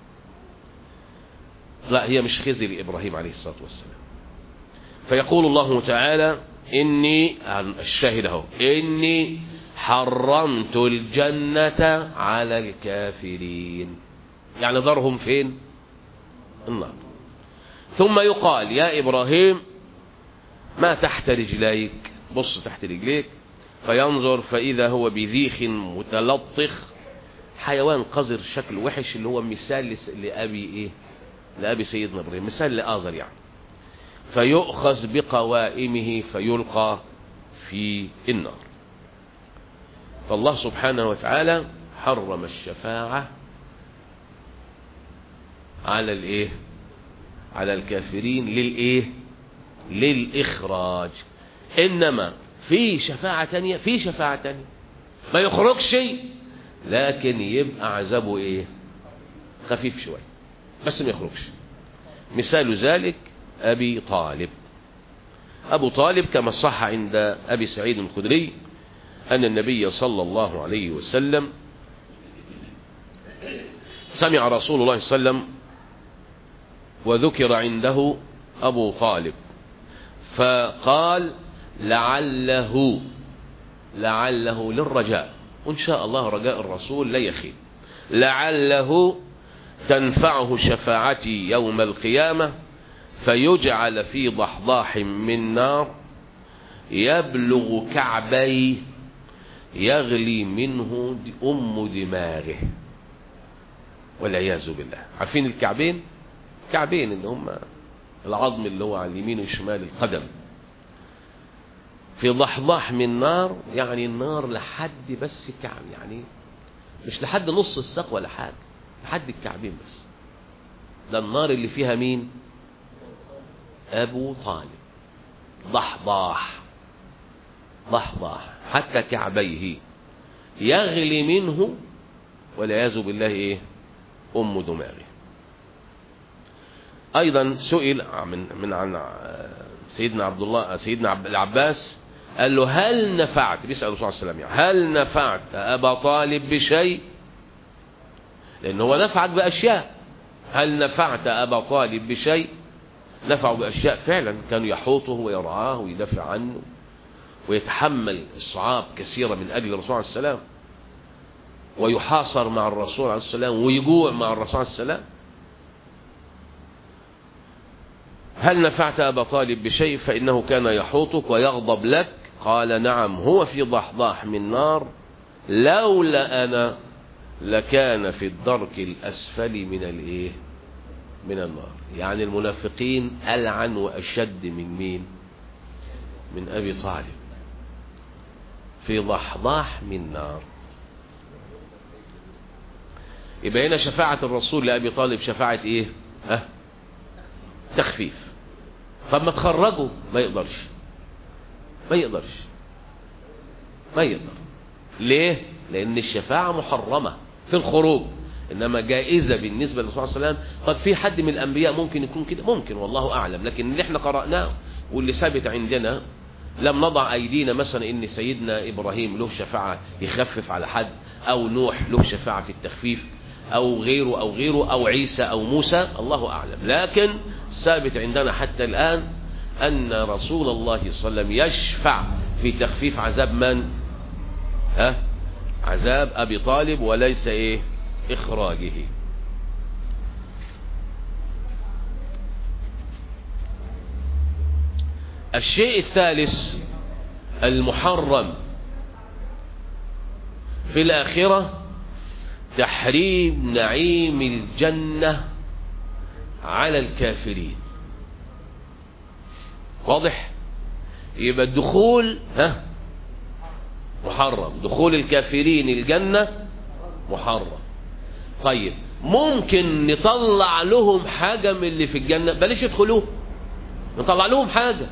لا، هي مش خزي لإبراهيم عليه الصلاة والسلام. فيقول الله تعالى إني، الشاهد اهو، إني حرمت الجنة على الكافرين، يعني ذرهم فين؟ النار. ثم يقال يا إبراهيم ما تحت رجليك؟ بص تحت رجليك. فينظر فإذا هو بذيخ متلطخ، حيوان قذر شكل وحش، اللي هو مثال لأبي إيه؟ لأبي سيدنا إبراهيم، مثال لآزر يعني. فيؤخذ بقوائمه فيلقى في النار. فالله سبحانه وتعالى حرم الشفاعة على الإيه؟ على الكافرين للإيه؟ للإخراج. إنما في شفاعة تانية، في شفاعة تانية ما يخرج شيء، لكن يبقى عذابه إيه؟ خفيف شوية، بس ما يخرجش. مثال ذلك أبي طالب. أبو طالب كما صح عند أبي سعيد الخدري أن النبي صلى الله عليه وسلم سمع رسول الله صلى الله عليه وسلم وذكر عنده أبو طالب، فقال لعله للرجاء، وإن شاء الله رجاء الرسول لا يخيب، لعله تنفعه شفاعتي يوم القيامة فيجعل في ضحضاح من نار يبلغ كعبيه يغلي منه دماغه، والعياذ بالله. عارفين الكعبين؟ كعبين اللي هم العظم اللي هو على اليمين والشمال، القدم. في ضحضاح من نار، يعني النار لحد بس كعب، يعني مش لحد نص الساق ولا حاجة، لحد الكعبين بس. ده النار اللي فيها مين؟ أبو طالب. ضحضاح حتى كعبيه يغلي منه، والعياذ بالله إيه؟ دماغه. أيضا سئل عن سيدنا عبد الله، سيدنا العباس، قال له هل نفعت، بيسأل الرسول صلى الله عليه وسلم هل نفعت أبا طالب بشيء؟ لأنه هو نفعك بأشياء. هل نفعت أبا طالب بشيء؟ نفعه بأشياء فعلا، كانوا يحوطه ويرعاه ويدافع عنه ويتحمل الصعاب كثيرة من أجل الرسول عليه السلام، ويحاصر مع الرسول عليه السلام ويجوع مع الرسول عليه السلام. هل نفعت أبا طالب بشيء فإنه كان يحوطك ويغضب لك؟ قال نعم، هو في ضحضاح من نار، لولا أنا لكان في الدرك الأسفل من الإيه؟ من النار. يعني المنافقين ألعن وأشد من مين؟ من أبي طالب، في ضحضاح من نار. يبقى هنا شفاعة الرسول لأبي طالب شفاعة إيه؟ تخفيف. طب ما تخرجه؟ ما يقدرش. ليه؟ لأن الشفاعة محرمة في الخروج، إنما جائزة بالنسبة للرسول صلى الله عليه وسلم. قد في حد من الأنبياء ممكن يكون كده، ممكن، والله أعلم، لكن اللي احنا قرأناه واللي ثابت عندنا لم نضع أيدينا مثلا إن سيدنا إبراهيم له شفاعة يخفف على حد، أو نوح له شفاعة في التخفيف، أو غيره أو عيسى أو موسى، الله أعلم. لكن ثابت عندنا حتى الآن أن رسول الله صلى الله عليه وسلم يشفع في تخفيف عذاب من؟ عذاب أبي طالب، وليس إيه؟ إخراجه. الشيء الثالث المحرم في الآخرة تحريم نعيم الجنة على الكافرين. واضح؟ يبقى الدخول محرم. دخول الكافرين الجنة محرم. طيب ممكن نطلع لهم حاجة من اللي في الجنة؟ بلاش يدخلوه، نطلع لهم حاجة.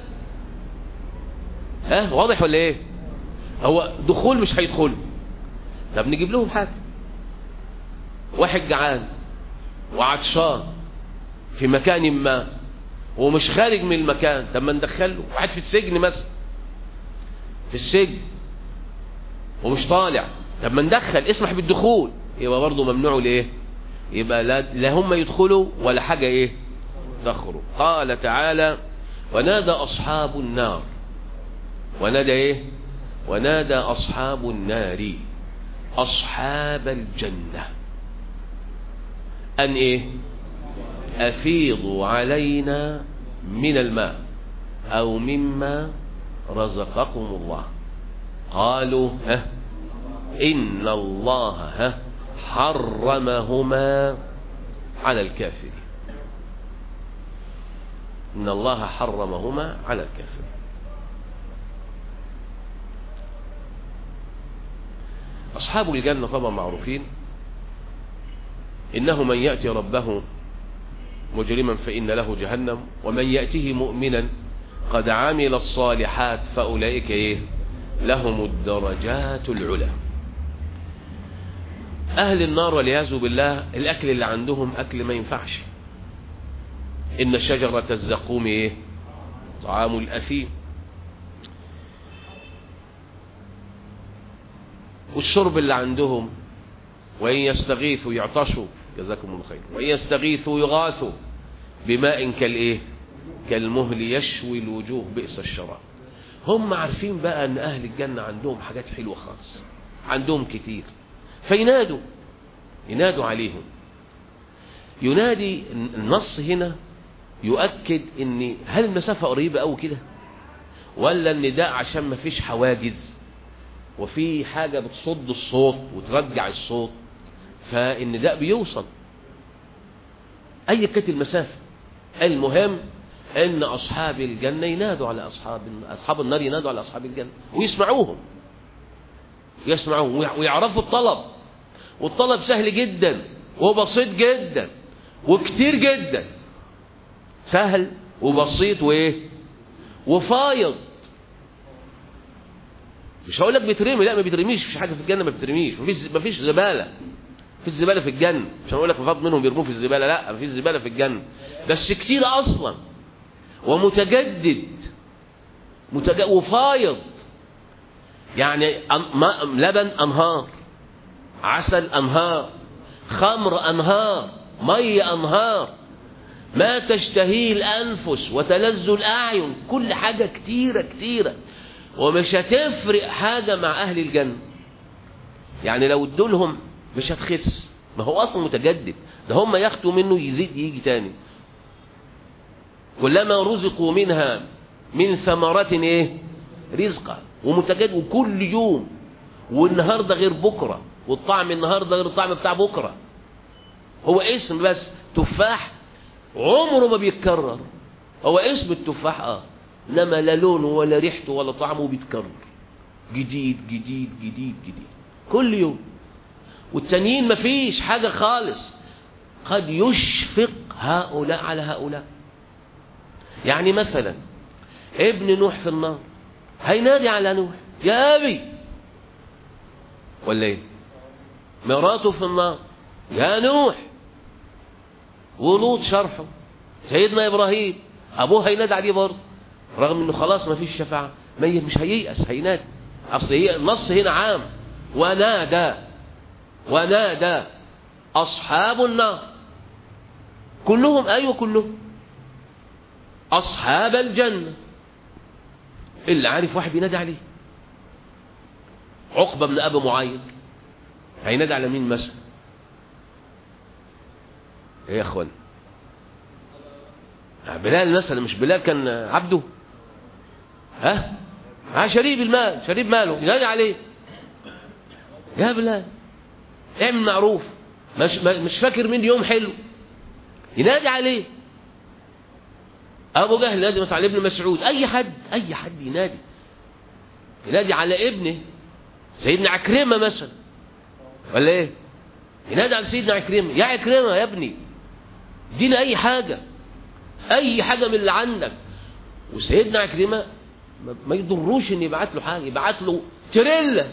واضح ولا ايه؟ هو دخول مش هيدخلوا، طب نجيب لهم حاجة. واحد جعان وعطشان في مكان ما ومش خارج من المكان، طب ما ندخله. واحد في السجن مثلا، في السجن ومش طالع، طب ما ندخل، اسمح بالدخول. يبقى برضه ممنوع ليه؟ يبقى لا هم يدخلوا ولا حاجة ايه تخرج. قال تعالى ونادى أصحاب النار، ونادى ايه؟ ونادى أصحاب النار أصحاب الجنة أن ايه؟ أفيضوا علينا من الماء أو مما رزقكم الله. قالوا إن الله حرمهما على الكافرين. إن الله حرمهما على الكافرين. أصحاب الجنة طبعا معروفين، إنه من يأتي ربه مجرما فإن له جهنم، ومن يأته مؤمنا قد عمل الصالحات فأولئك إيه؟ لهم الدرجات العلى. أهل النار والعياذ بالله الأكل اللي عندهم أكل ما ينفعش. إن شجرة الزقوم إيه؟ طعام الأثيم. والشرب اللي عندهم وإن يستغيثوا يعطشوا، جزاكم الله خير، وإن يستغيثوا يغاثوا بماء كالإيه؟ كالمهل يشوي الوجوه بئس الشراب. هم عارفين بقى أن أهل الجنة عندهم حاجات حلوة خالص، عندهم كتير، فينادوا، ينادوا عليهم. ينادي النص هنا يؤكد ان هل المسافة قريبة أو كده، ولا النداء عشان ما فيش حواجز وفي حاجة بتصد الصوت وترجع الصوت، فالنداء بيوصل أي كانت المسافة. المهم ان أصحاب الجنة ينادوا على أصحاب النار، ينادوا على أصحاب الجنة ويسمعوهم، ويعرفوا الطلب. والطلب سهل جدا وبسيط جدا وكتير جدا، سهل وبسيط وايه وفايض. مش هقول لك بيترمي، لا ما بيترميش، مفيش حاجه في الجنه ما بترميش، مفيش زباله، مفيش زباله في الجنه. مش هقول لك فاض منهم بيرموه في الزباله، لا مفيش زباله في الجنه، بس كتير اصلا ومتجدد وفايض. يعني لبن انهار، عسل انهار، خمر انهار، ميه انهار، ما تشتهيه الانفس وتلذ الاعين، كل حاجه كتيره كتيره. ومش هتفرق حاجه مع اهل الجنه، يعني لو ادولهم مش هتخس، ما هو اصلا متجدد، ده هم ياخدوا منه يزيد يجي تاني. كلما رزقوا منها من ثمرات ايه رزقا، ومتجدد وكل يوم، والنهارده غير بكره، والطعم النهارده غير الطعم بتاع بكره. هو اسم بس تفاح عمره ما بيتكرر، هو اسم التفاح انما لا لونه ولا ريحته ولا طعمه بيتكرر، جديد جديد جديد جديد كل يوم. والتانيين مفيش حاجه خالص. قد يشفق هؤلاء على هؤلاء. يعني مثلا ابن نوح في النار هينادي على نوح يا ابي، ولا ايه؟ مراته في النار يا نوح. ولوط شرحه سيدنا ابراهيم ابوه هينادي عليه برضه، رغم انه خلاص ما فيش شفاعه، مش هييأس، هينادي. اصل هي النص هنا عام. ونادى اصحاب النار كلهم، ايوه كلهم، اصحاب الجنه. اللي عارف واحد بينادي عليه، عقبه بن ابي معيط هينادي على مين مثلا؟ ايه يا اخوان؟ بلال مثلا، مش بلال كان عبده؟ شريب المال، شريب ماله، ينادي عليه يا بلال اعمل معروف، مش فاكر مين يوم حلو، ينادي عليه. ابو جهل ينادي مثلا على ابن مسعود، اي حد ينادي على ابنه سيدنا عكرمة مثلا، ولا ايه؟ ينادي على سيدنا عكرمة: يا عكرمة يا ابني ادينا اي حاجة، اي حاجة من اللي عندك. وسيدنا عكرمة ما يضروش ان يبعت له حاجة، يبعت له تريلا.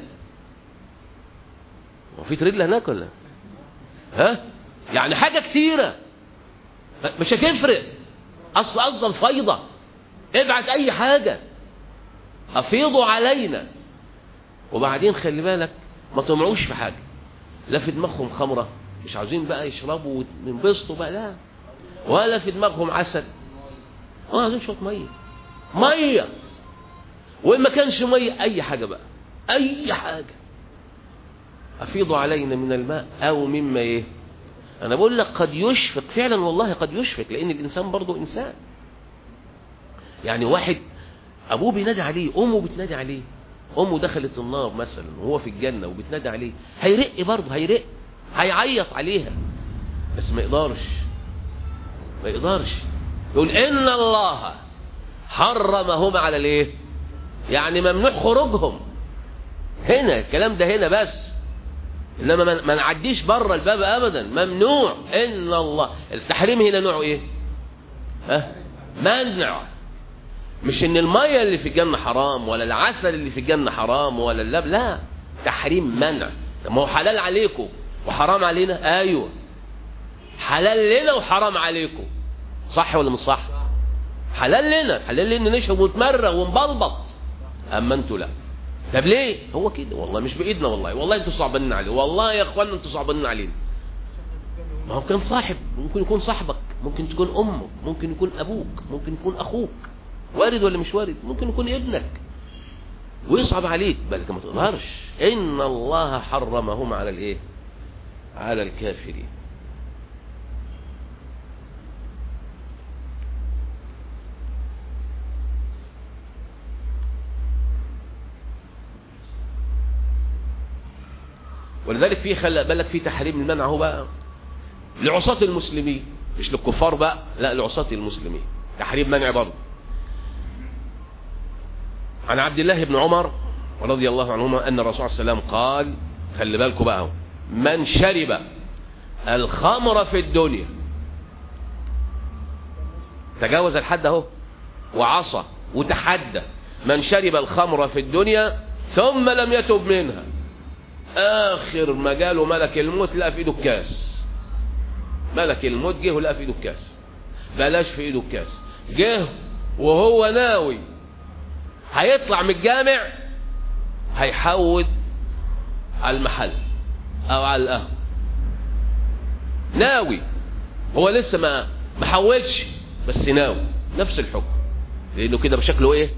هو في تريلا هناك ولا؟ ها؟ يعني حاجة كتيرة مش هتفرق، اصل الفيضة، ابعت اي حاجة افيضوا علينا. وبعدين خلي بالك ما طمعوش في حاجة، لا في دماغهم خمرة مش عاوزين بقى يشربوا وينبسطوا بقى، لا، ولا في دماغهم عسل، عاوزين شوية مية، وإن ما كانش مية أي حاجة بقى، أي حاجة. أفيضوا علينا من الماء أو مما إيه. أنا بقول لك قد يشفق فعلا، والله قد يشفق، لأن الإنسان برضه إنسان. يعني واحد أبوه بينادي عليه، أمه بتنادي عليه، أمه دخلت النار مثلا وهو في الجنة وبتنادي عليه، هيرق برضه، هيرق، هيعيط عليها، بس ما يقدرش يقول إن الله حرمهما على الايه، يعني ممنوع خروجهم هنا، الكلام ده هنا بس، انما ما نعديش بره الباب ابدا، ممنوع. ان الله التحريم هنا نوعه ايه؟ منع، مش ان الميه اللي في الجنه حرام ولا العسل اللي في الجنه حرام ولا اللب، لا، تحريم منع. ما هو حلال عليكم وحرام علينا، ايوه حلال لنا وحرام عليكم، صح ولا مش صح؟ حلال لنا نشرب ونتمرغ ونبلبط، اما انتوا لا. طب ليه؟ هو كده والله، مش بايدنا، والله انتوا صعبانين عليه، والله يا اخوانا انتوا صعبانين علينا. ما هو كان صاحب، ممكن يكون صاحبك، ممكن تكون امك، ممكن يكون ابوك، ممكن يكون اخوك، وارد ولا مش وارد؟ ممكن يكون ابنك ويصعب عليك، بل ما تقدرش. ان الله حرمهما على الايه؟ على الكافرين. ولذلك في خلي بالك في تحريم المنع هو بقى لعصاة المسلمين، مش للكفار بقى، لا، لعصاة المسلمين تحريم منع برضه. عن عبد الله بن عمر رضي الله عنهما ان الرسول صلى الله عليه وسلم قال، خلي بالكم بقى، من شرب الخمر في الدنيا، تجاوز الحد اهو وعصى وتحدى، من شرب الخمر في الدنيا ثم لم يتب منها، اخر ما جاله ملك الموت لقى في ايده الكاس، ملك الموت جه ولقى في ايده الكاس، بلاش في ايده الكاس، جه وهو ناوي هيطلع من الجامع هيحود على المحل او على القهوه، ناوي، هو لسه ما حولش بس ناوي، نفس الحكم، لانه كده بشكله ايه؟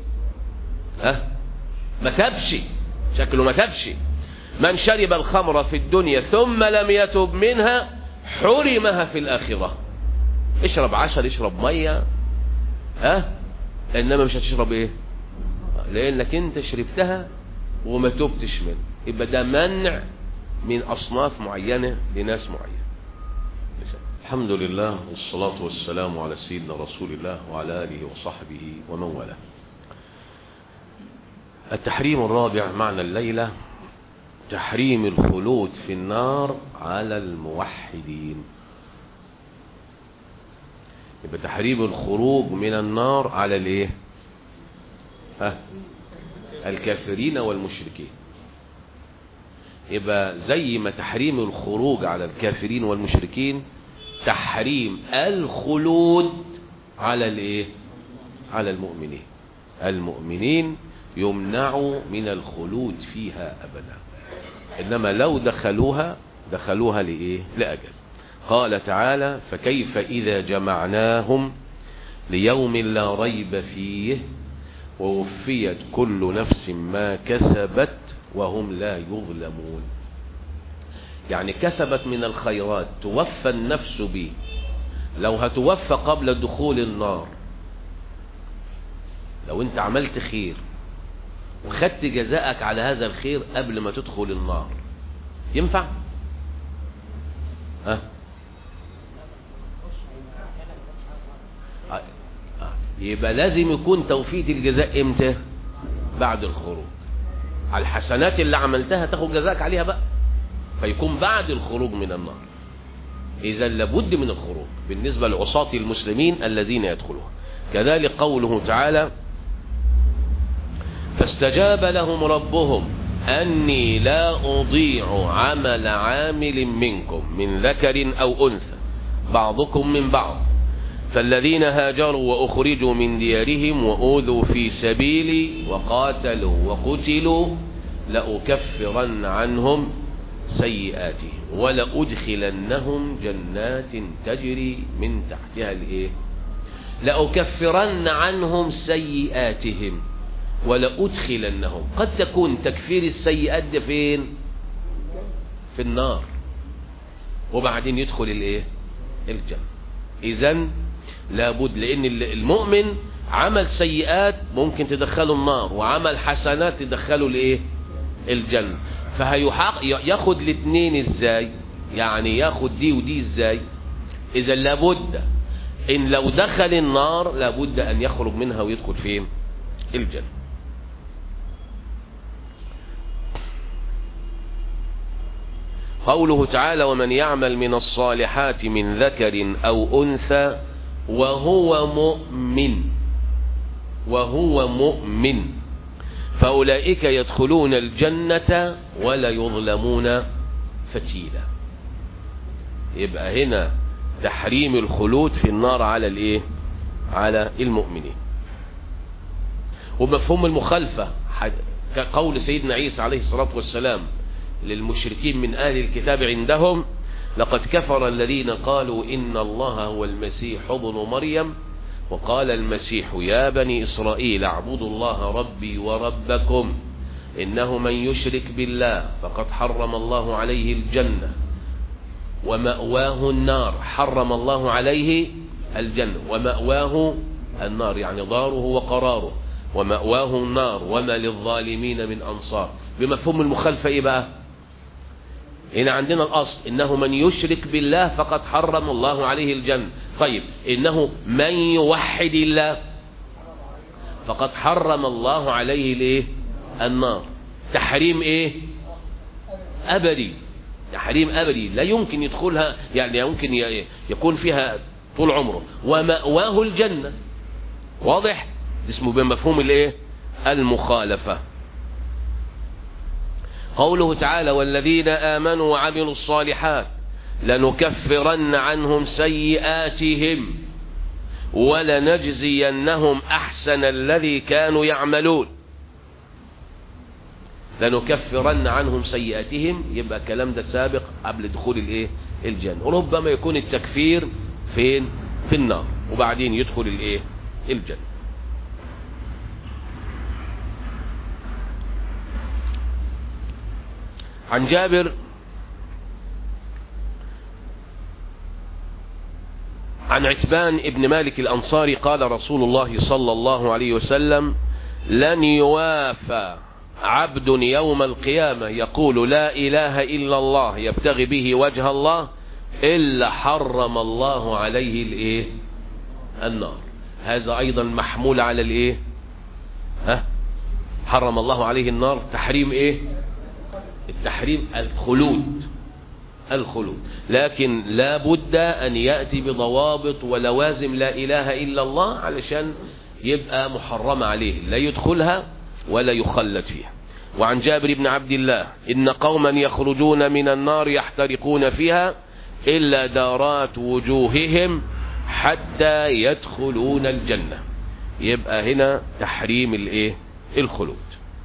ما تبش، شكله ما تبش. من شرب الخمر في الدنيا ثم لم يتب منها حرمها في الآخرة. اشرب عسل، اشرب مية، انما مش هتشرب ايه؟ لانك انت شربتها وما تبتش منها، يبقى ده منع من اصناف معينة لناس معينة. الحمد لله والصلاة والسلام على سيدنا رسول الله وعلى آله وصحبه ومن والاه. التحريم الرابع معنا الليلة تحريم الخلود في النار على الموحدين. يبقى تحريم الخروج من النار على الايه؟ الكافرين والمشركين. يبقى زي ما تحريم الخروج على الكافرين والمشركين، تحريم الخلود على الايه؟ على المؤمنين. المؤمنين يمنعوا من الخلود فيها ابدا، انما لو دخلوها لايه؟ لاجل. قال تعالى: فكيف اذا جمعناهم ليوم لا ريب فيه ووفيت كل نفس ما كسبت وهم لا يظلمون. يعني كسبت من الخيرات توفى النفس به، لو هتوفى قبل دخول النار، لو انت عملت خير وخدت جزاءك على هذا الخير قبل ما تدخل النار، ينفع؟ يبقى لازم يكون توفية الجزاء امتى؟ بعد الخروج، على الحسنات اللي عملتها تاخد جزاك عليها بقى، فيكون بعد الخروج من النار. إذا لابد من الخروج بالنسبة لعصاة المسلمين الذين يدخلوها. كذلك قوله تعالى: فاستجاب لهم ربهم أني لا أضيع عمل عامل منكم من ذكر أو أنثى بعضكم من بعض فالذين هاجروا وأخرجوا من ديارهم وأوذوا في سبيلي وقاتلوا وقتلوا لأكفرن عنهم سيئاتهم ولأدخلنهم جنات تجري من تحتها الإيه؟ لأكفرن عنهم سيئاتهم ولأدخلنهم. قد تكون تكفير السيئات ده فين؟ في النار، وبعدين يدخل الإيه؟ الجنة. إذن لابد، لأن المؤمن عمل سيئات ممكن تدخله النار، وعمل حسنات تدخله الإيه؟ الجنة. ياخد الاثنين ازاي؟ يعني ياخد دي ودي ازاي؟ اذا لابد ان لو دخل النار لابد ان يخرج منها ويدخل فين؟ الجنة. قوله تعالى: ومن يعمل من الصالحات من ذكر او انثى وهو مؤمن فأولئك يدخلون الجنة ولا يظلمون فتيلا. يبقى هنا تحريم الخلود في النار على الايه؟ على المؤمنين. ومفهوم المخالفة كقول سيدنا عيسى عليه الصلاة والسلام للمشركين من أهل الكتاب عندهم: لقد كفر الذين قالوا إن الله هو المسيح ابن مريم وقال المسيح يا بني إسرائيل اعبدوا الله ربي وربكم إنه من يشرك بالله فقد حرم الله عليه الجنة ومأواه النار. حرم الله عليه الجنة ومأواه النار، يعني داره وقراره، ومأواه النار وما للظالمين من أنصار. بمفهوم المخالفة إيه بقى؟ هنا عندنا الأصل إنه من يشرك بالله فقد حرم الله عليه الجنة. طيب إنه من يوحد الله فقد حرم الله عليه الايه؟ النار. تحريم ايه؟ أبدي. تحريم أبدي لا يمكن يدخلها، يعني يمكن يكون فيها طول عمره. ومأواه الجنة. واضح؟ اسمه بمفهوم الايه؟ المخالفة. قوله تعالى: والذين آمنوا وعملوا الصالحات لنكفرن عنهم سيئاتهم ولنجزينهم أحسن الذي كانوا يعملون. لنكفرن عنهم سيئاتهم، يبقى الكلام ده سابق قبل دخول الايه؟ الجنة. وربما يكون التكفير فين؟ في النار، وبعدين يدخل الايه؟ الجنة. عن جابر عن عتبان ابن مالك الأنصاري قال رسول الله صلى الله عليه وسلم: لن يوافى عبد يوم القيامة يقول لا إله إلا الله يبتغي به وجه الله إلا حرم الله عليه الايه؟ النار. هذا أيضا محمول على الايه؟ حرم الله عليه النار. تحريم ايه؟ التحريم الخلود. لكن لا بد أن يأتي بضوابط ولوازم لا إله إلا الله علشان يبقى محرم عليه، لا يدخلها ولا يخلد فيها. وعن جابر بن عبد الله: إن قوما يخرجون من النار يحترقون فيها إلا دارات وجوههم حتى يدخلون الجنة. يبقى هنا تحريم الايه؟ الخلود.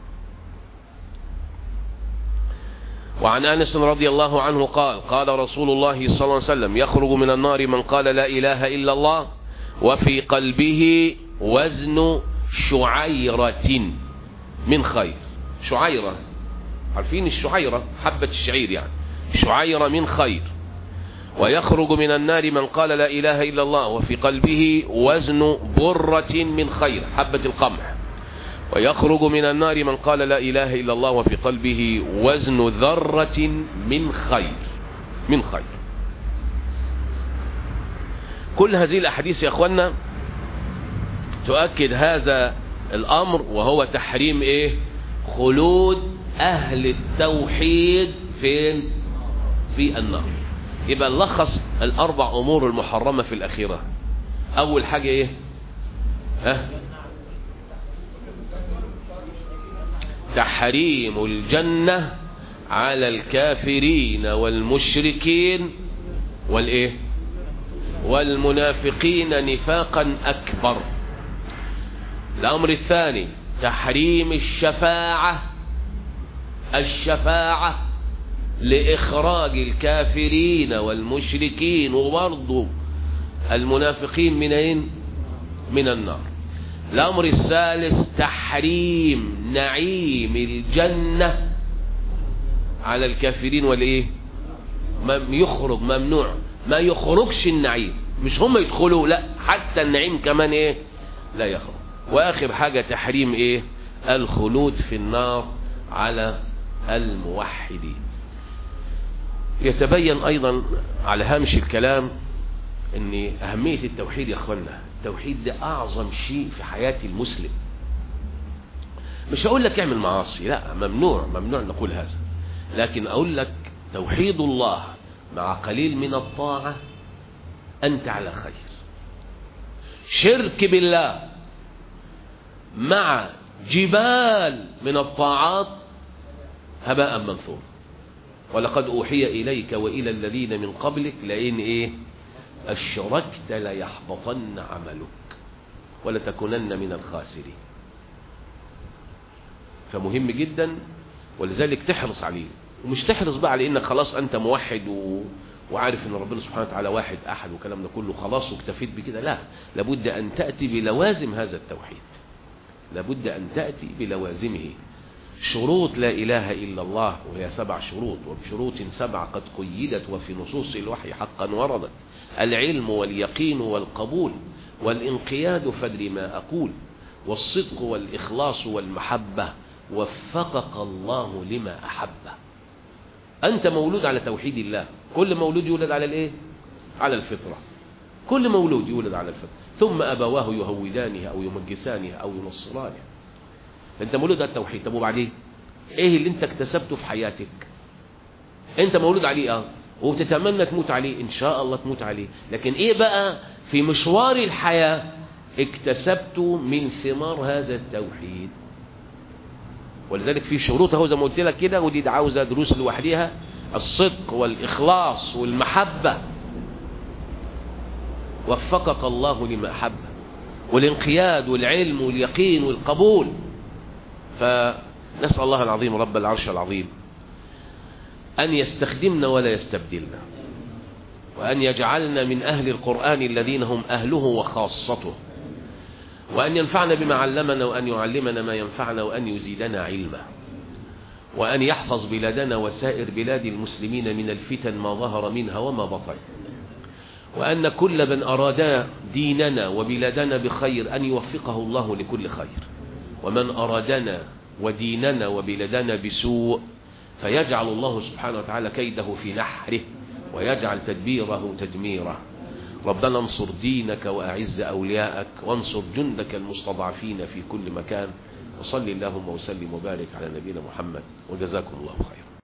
وعن أنس رضي الله عنه قال: قال رسول الله صلى الله عليه وسلم: يخرج من النار من قال لا إله إلا الله وفي قلبه وزن شعيرة من خير. شعيرة، عارفين الشعيرة؟ حبة الشعير يعني. شعيرة من خير. ويخرج من النار من قال لا إله إلا الله وفي قلبه وزن برة من خير، حبة القمح. ويخرج من النار من قال لا إله إلا الله وفي قلبه وزن ذرة من خير. كل هذه الأحاديث يا أخوانا تؤكد هذا الأمر، وهو تحريم إيه؟ خلود أهل التوحيد فين؟ في النار. يبقى نلخص الأربع أمور المحرمة في الأخيرة. أول حاجة إيه؟ تحريم الجنة على الكافرين والمشركين والإيه؟ والمنافقين نفاقا أكبر. الأمر الثاني تحريم الشفاعة لإخراج الكافرين والمشركين وبرضو المنافقين من النار. الأمر الثالث تحريم نعيم الجنة على الكافرين والإيه؟ يخرج ممنوع، ما يخرجش النعيم، مش هم يدخلوا، لا حتى النعيم كمان إيه؟ لا يخرج. وآخر حاجة تحريم إيه؟ الخلود في النار على الموحدين. يتبين أيضا على هامش الكلام أن أهمية التوحيد يا أخوانا. التوحيد ده أعظم شيء في حياة المسلم. مش هقول لك اعمل معاصي، لا، ممنوع نقول هذا، لكن أقول لك توحيد الله مع قليل من الطاعة أنت على خير. شرك بالله مع جبال من الطاعات هباء منثور. ولقد أوحي إليك وإلى الذين من قبلك لئن إيه؟ أشركت ليحبطن عملك ولتكونن من الخاسرين. فمهم جدا، ولذلك تحرص عليه. ومش تحرص بقى على إنك خلاص أنت موحد وعارف إن ربنا سبحانه وتعالى واحد أحد وكلام ده كله خلاص واكتفيت بكده، لا، لابد أن تأتي بلوازم هذا التوحيد، لابد أن تأتي بلوازمه. شروط لا إله إلا الله، وهي 7 شروط، وبشروط 7 قد قيدت وفي نصوص الوحي حقا وردت: العلم واليقين والقبول والانقياد فادر ما أقول والصدق والإخلاص والمحبة وفقك الله لما أحبه. أنت مولود على توحيد الله. كل مولود يولد على الإيه؟ على الفطرة. كل مولود يولد على الفطرة، ثم أبواه يهودانه أو يمجسانه أو ينصرانه. أنت مولود على التوحيد. طب وبعدين إيه اللي أنت اكتسبته في حياتك؟ أنت مولود عليه وتتمنى تموت عليه، إن شاء الله تموت عليه، لكن إيه بقى في مشوار الحياة اكتسبته من ثمار هذا التوحيد؟ ولذلك في شروط اهو زي ما قلت لك كده، ودي عاوزة دروس لوحديها: الصدق والإخلاص والمحبة وفقك الله لما أحب، والانقياد والعلم واليقين والقبول. فنسأل الله العظيم رب العرش العظيم أن يستخدمنا ولا يستبدلنا، وأن يجعلنا من أهل القرآن الذين هم أهله وخاصته، وأن ينفعنا بما علمنا، وأن يعلمنا ما ينفعنا، وأن يزيدنا علما، وأن يحفظ بلادنا وسائر بلاد المسلمين من الفتن ما ظهر منها وما بطن، وأن كل من أراد ديننا وبلادنا بخير أن يوفقه الله لكل خير، ومن أرادنا وديننا وبلادنا بسوء فيجعل الله سبحانه وتعالى كيده في نحره ويجعل تدبيره تدميره. ربنا انصر دينك وأعز أولياءك، وانصر جندك المستضعفين في كل مكان. وصل اللهم وسلم وبارك على نبينا محمد، وجزاكم الله خيرا.